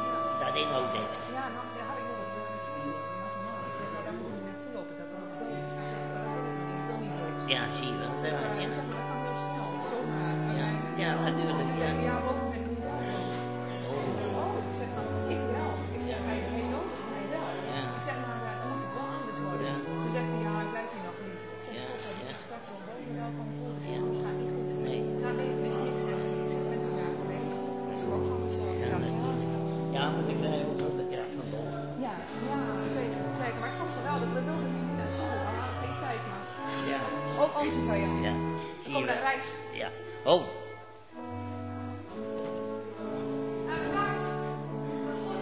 S5: Ja, nou, daar had ik nog wat. Als ik nou dat moet ik net lopen, dat
S1: Ja, zie je wel.
S2: Ja,
S1: Ja,
S2: zeg maar, dat kan heel snel. Zomaar.
S1: ja, natuurlijk.
S2: Dan zeg je,
S1: Ja.
S2: ja, wat ben je wel? Ik zeg, oh, ik zeg van, ik wel. Ik zeg, hij nodigt mij wel.
S1: Ja.
S2: Ik zeg, maar dan moet het wel anders worden.
S1: Ja.
S2: Toen zegt hij, ja, ik blijf hier nog niet. Ik zeg,
S1: Ja,
S2: hij
S1: ja.
S2: zegt straks al boven welkom voor. Ik zeg,
S1: Ja.
S2: dat gaat niet goed.
S1: Nee.
S2: Nou, nee, dat is niks, zegt hij. Ik zeg, ik ben er daar geweest. Ik schrok van mezelf.
S1: Ja,
S2: Ik dacht,
S1: nee. Ja, maar dan krijg je ook nog de kracht van boven.
S2: ja, zeker. Maar ik vond het geweldig. We wilden niet naartoe. We hadden geen tijd, maar
S1: Ja.
S2: ook onze vijand.
S1: Ja.
S2: We
S1: Zie je
S2: komen naar
S1: wel.
S2: reis.
S1: Ja. Oh.
S2: Bedankt. Dat is goed.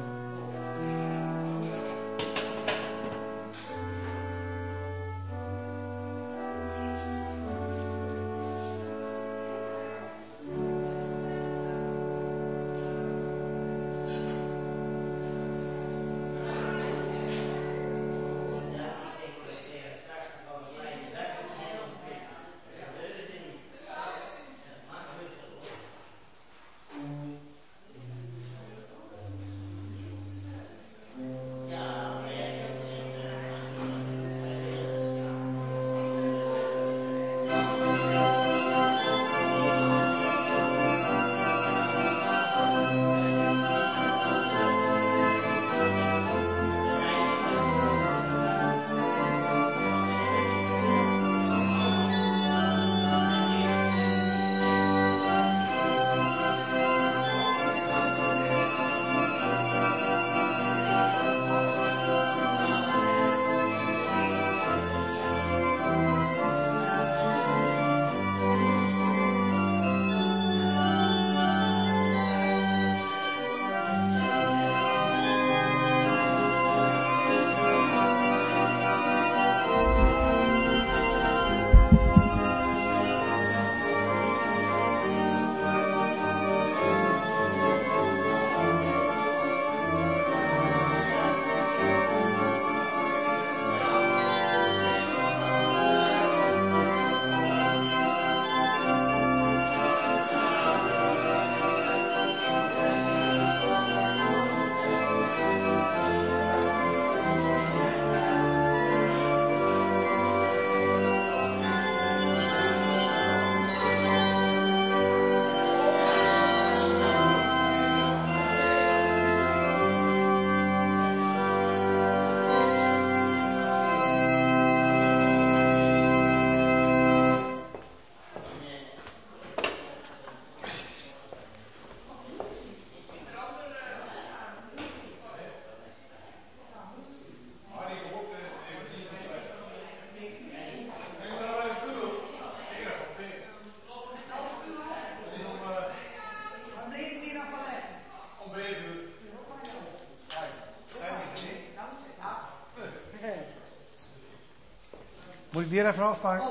S5: Moet ik die er even afpakken?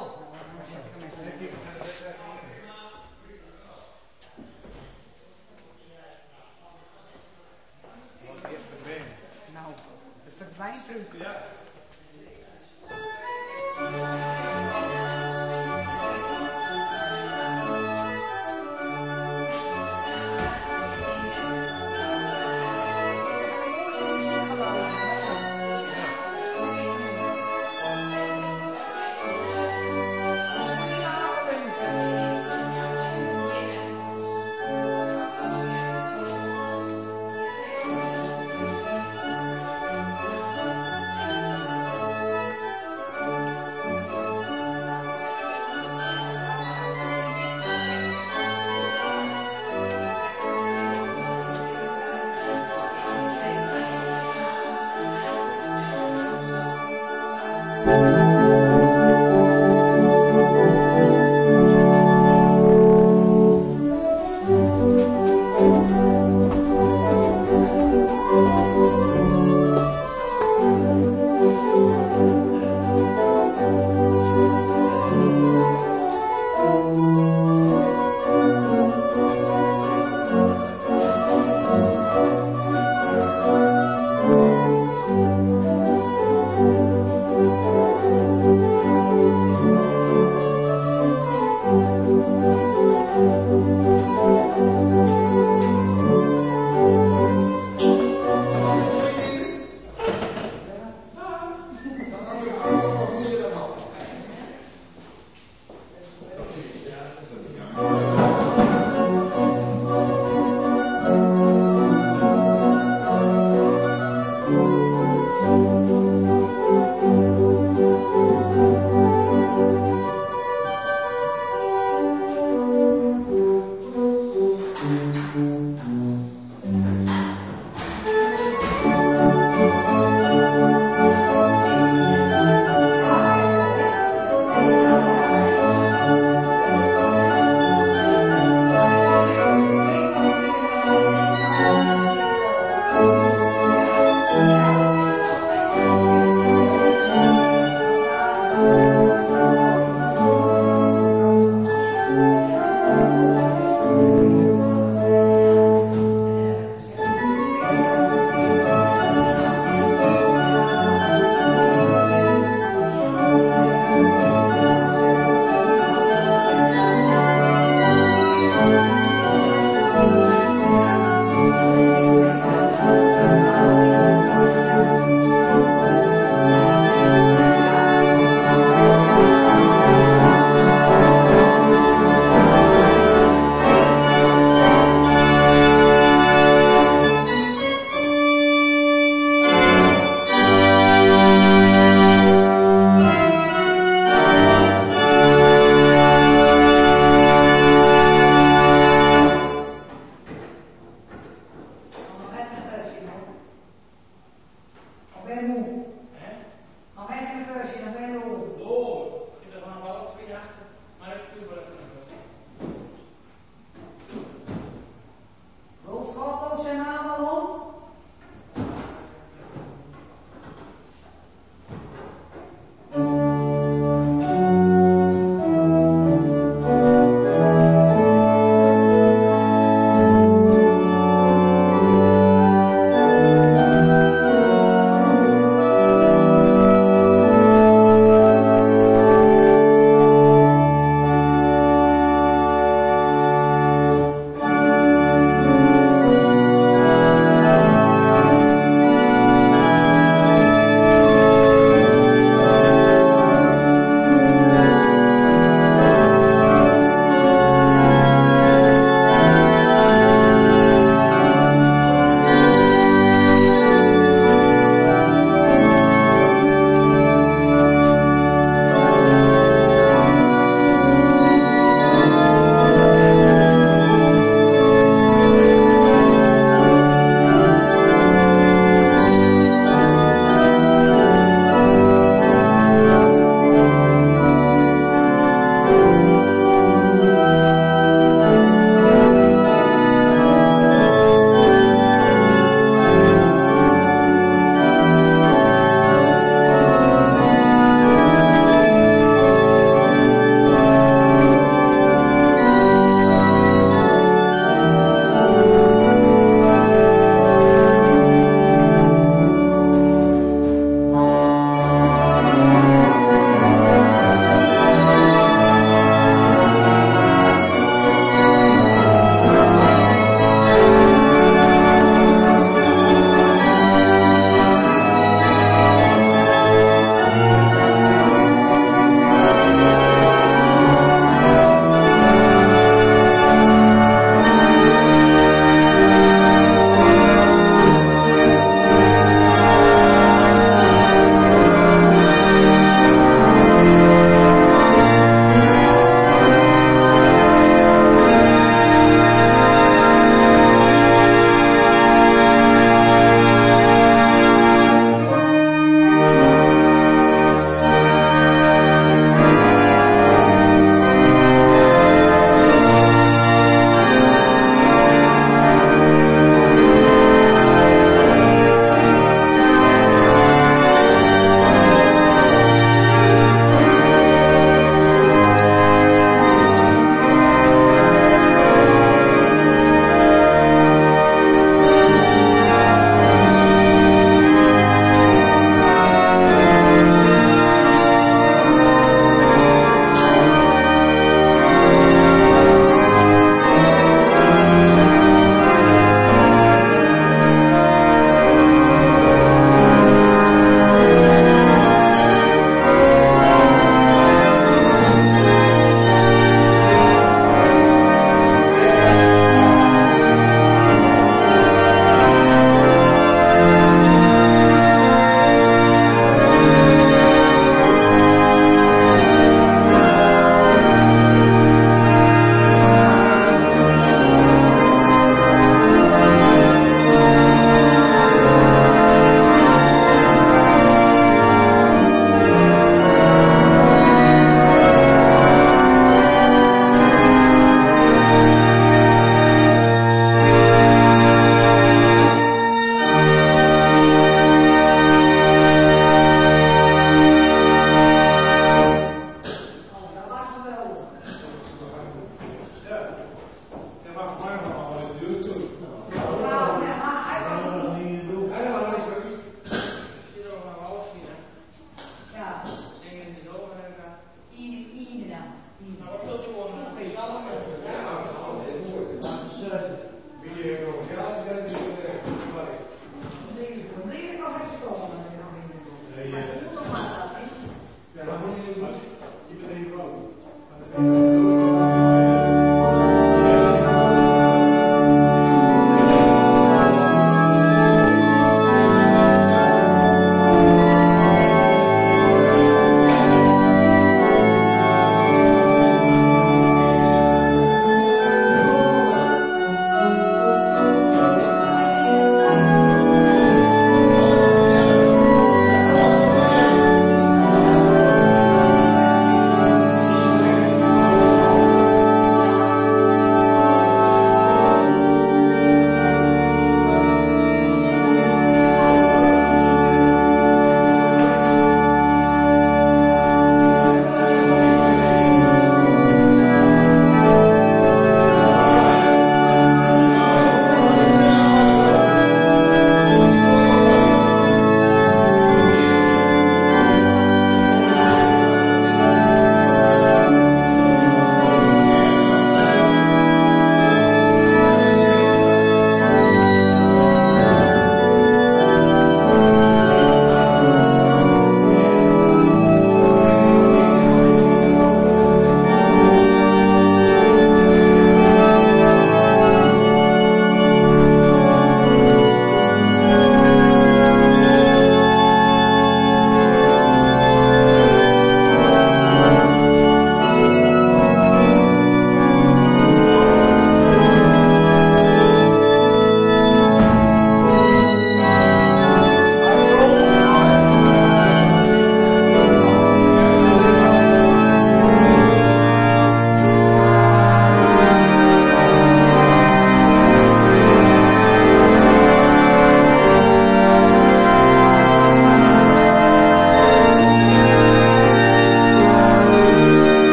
S2: Nou, het verdwijnt terug.
S5: Ja.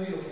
S2: wereld.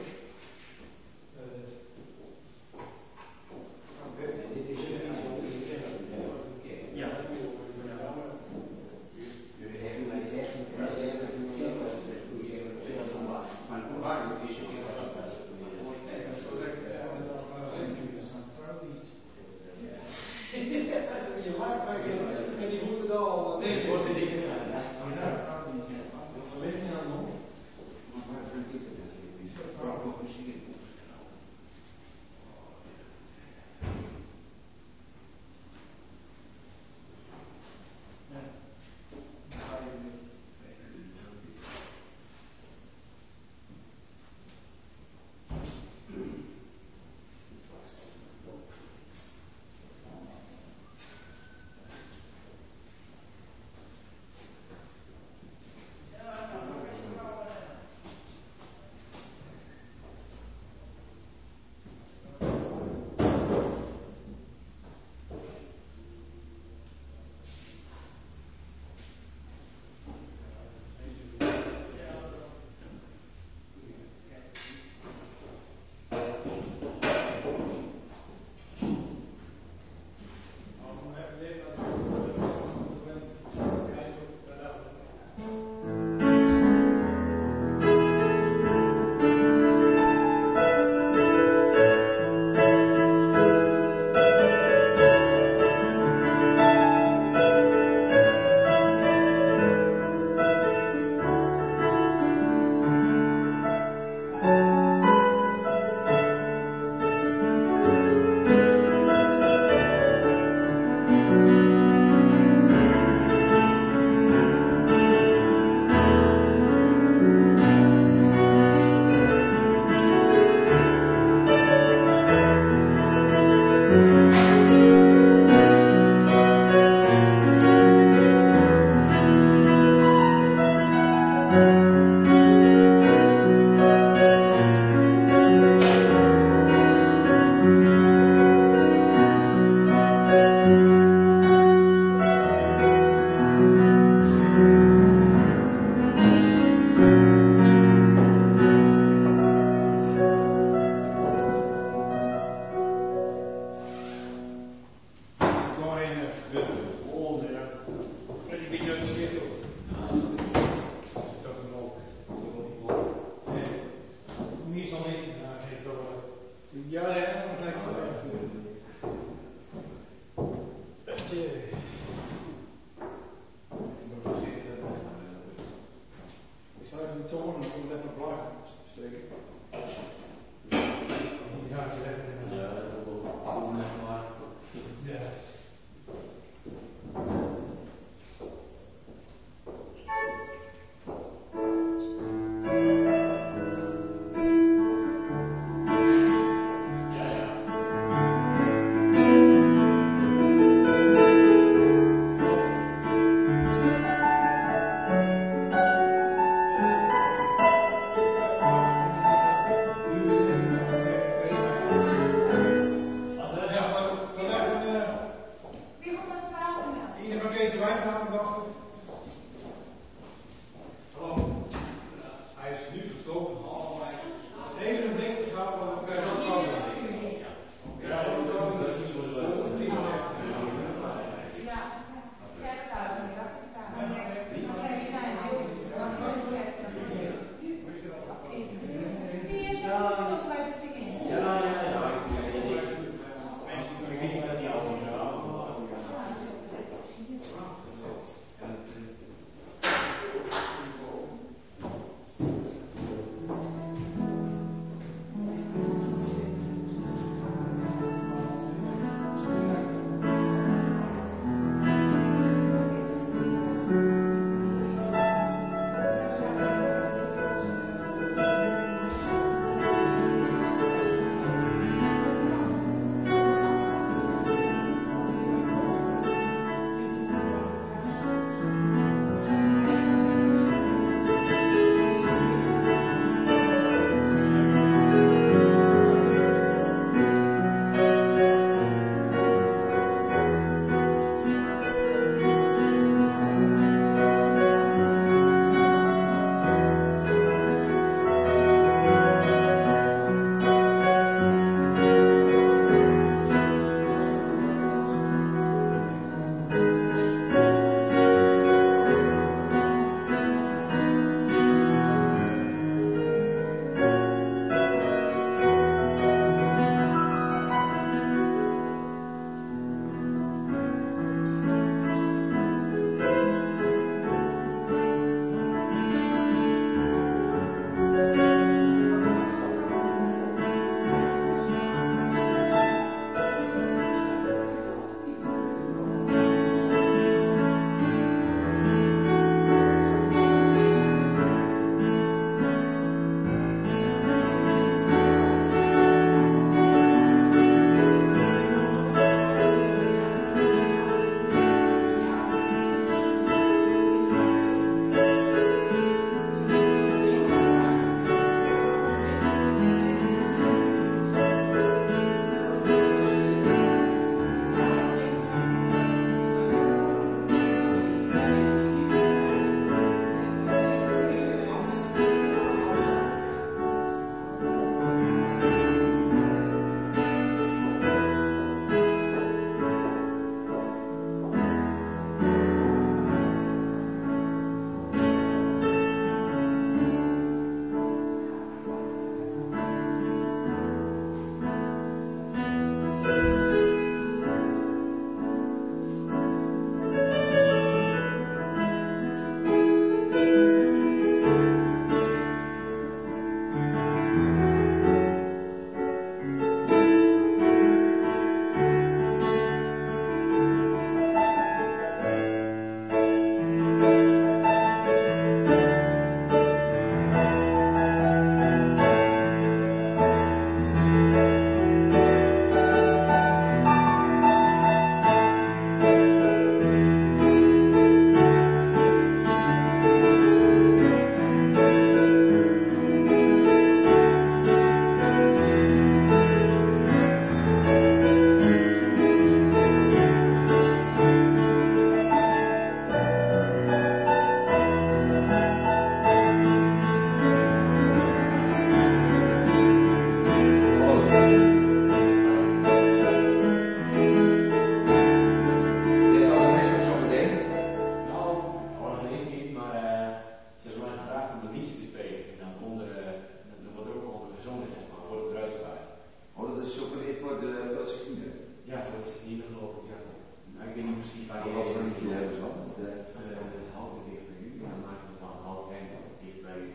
S5: gezongen, zeg maar, voor het bruidspaar.
S6: Oh, dat is zo geleerd voor de circuit.
S5: Ja, voor het circuit geloof ik, ja. Maar ik weet niet precies waar die
S6: Wat voor liedje hebben ze dan?
S5: halve dicht bij u, en dan maakt het dan half en dicht bij u.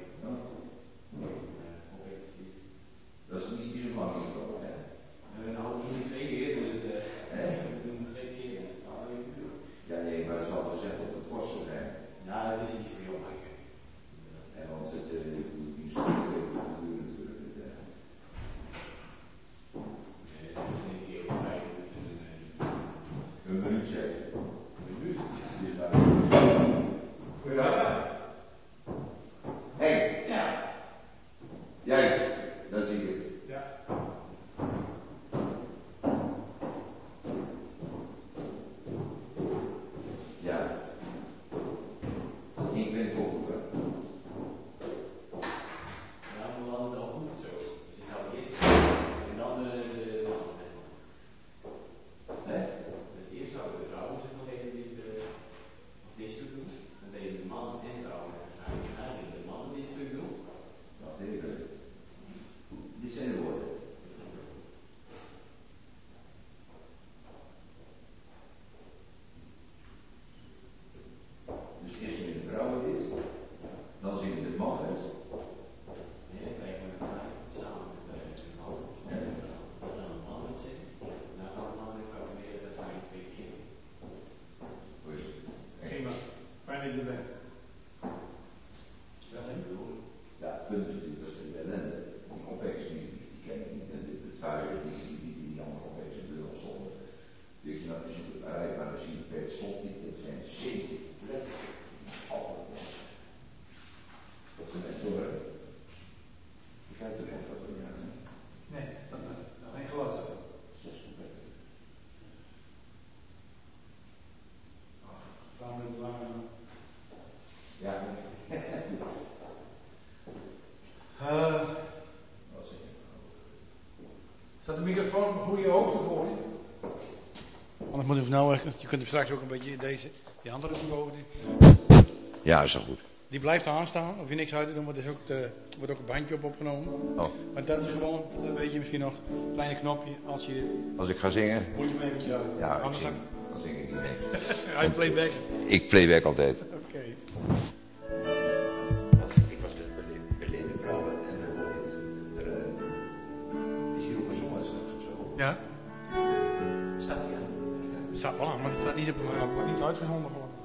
S6: Dat is niet zo lang niet zo, hè?
S5: Nou, we doen het 2 keer, dus het, we doen het 2 keer, dus het al 1 uur.
S6: Ja, nee, maar het is al gezegd dat het kost zou zijn.
S5: Ja, het is iets voor jou, maar
S6: En want het is zo natuurlijk.
S5: dat is een keer voor 5 minuten.
S6: Een minuut zeggen.
S5: Een minuut?
S6: Dit is maar een minuut. Goedendag. Henk.
S5: Ja.
S6: Jij, dat zie je.
S5: Ja.
S6: Ja. Ik ben open.
S5: Ja, maar dan hoeft het zo. Dus je zou eerst en dan de man, zeg maar.
S6: Hè?
S5: Dus eerst zouden de vrouwen zeg maar deden dit stuk doen. Dan deden de man en vrouwen waarschijnlijk de man dit stuk doen.
S6: Wacht even. Dit zijn de woorden. Dus eerst zingen de vrouwen dit, dan zingen de mannen het.
S5: Nee, dan krijgen we een samen met de man. Dan gaan de man het zingen. Dan gaan de man en vrouw weer de vijf 2 keer.
S6: Hoe is het?
S2: Prima. Fijn dat je er bent.
S5: Dat is de bedoeling.
S6: Ja, het punt is natuurlijk, dat is de ellende. Die complexe die ken ik niet. En het waren die andere complexe beelden stonden. Ik snap dus uit, maar dan zie je bij het slot niet. Het zijn 7 plekken. Alles. Dat zijn echt door. Ik kijk er nog wat in aan.
S2: Nee, geen glas.
S6: 6 plekken.
S2: Gaan we het langer.
S6: Ja. Wat zeg je?
S2: Staat de microfoon op goede hoogte voor je? Anders moet ik nou echt. Je kunt hem straks ook een beetje die andere boven.
S6: Ja, is dat goed.
S2: Die blijft aanstaan. Hoef je niks uit te doen, want er wordt ook een bandje op opgenomen.
S6: Oh.
S2: Maar dat is gewoon, dat weet je misschien nog, een kleine knopje.
S6: Als ik ga zingen?
S2: Moet je hem eventjes uit.
S6: Ja,
S2: Anders
S6: dan zing ik niet mee.
S2: Hij playback.
S6: Ik playback altijd.
S2: Oké.
S6: Ik was dus Berlin de Brouwer en dan hoorde ik is hier ook gezongen straks of zo.
S2: Ja?
S6: Staat die aan?
S2: Het staat wel aan, maar het staat niet op wordt niet uitgezonden gewoon.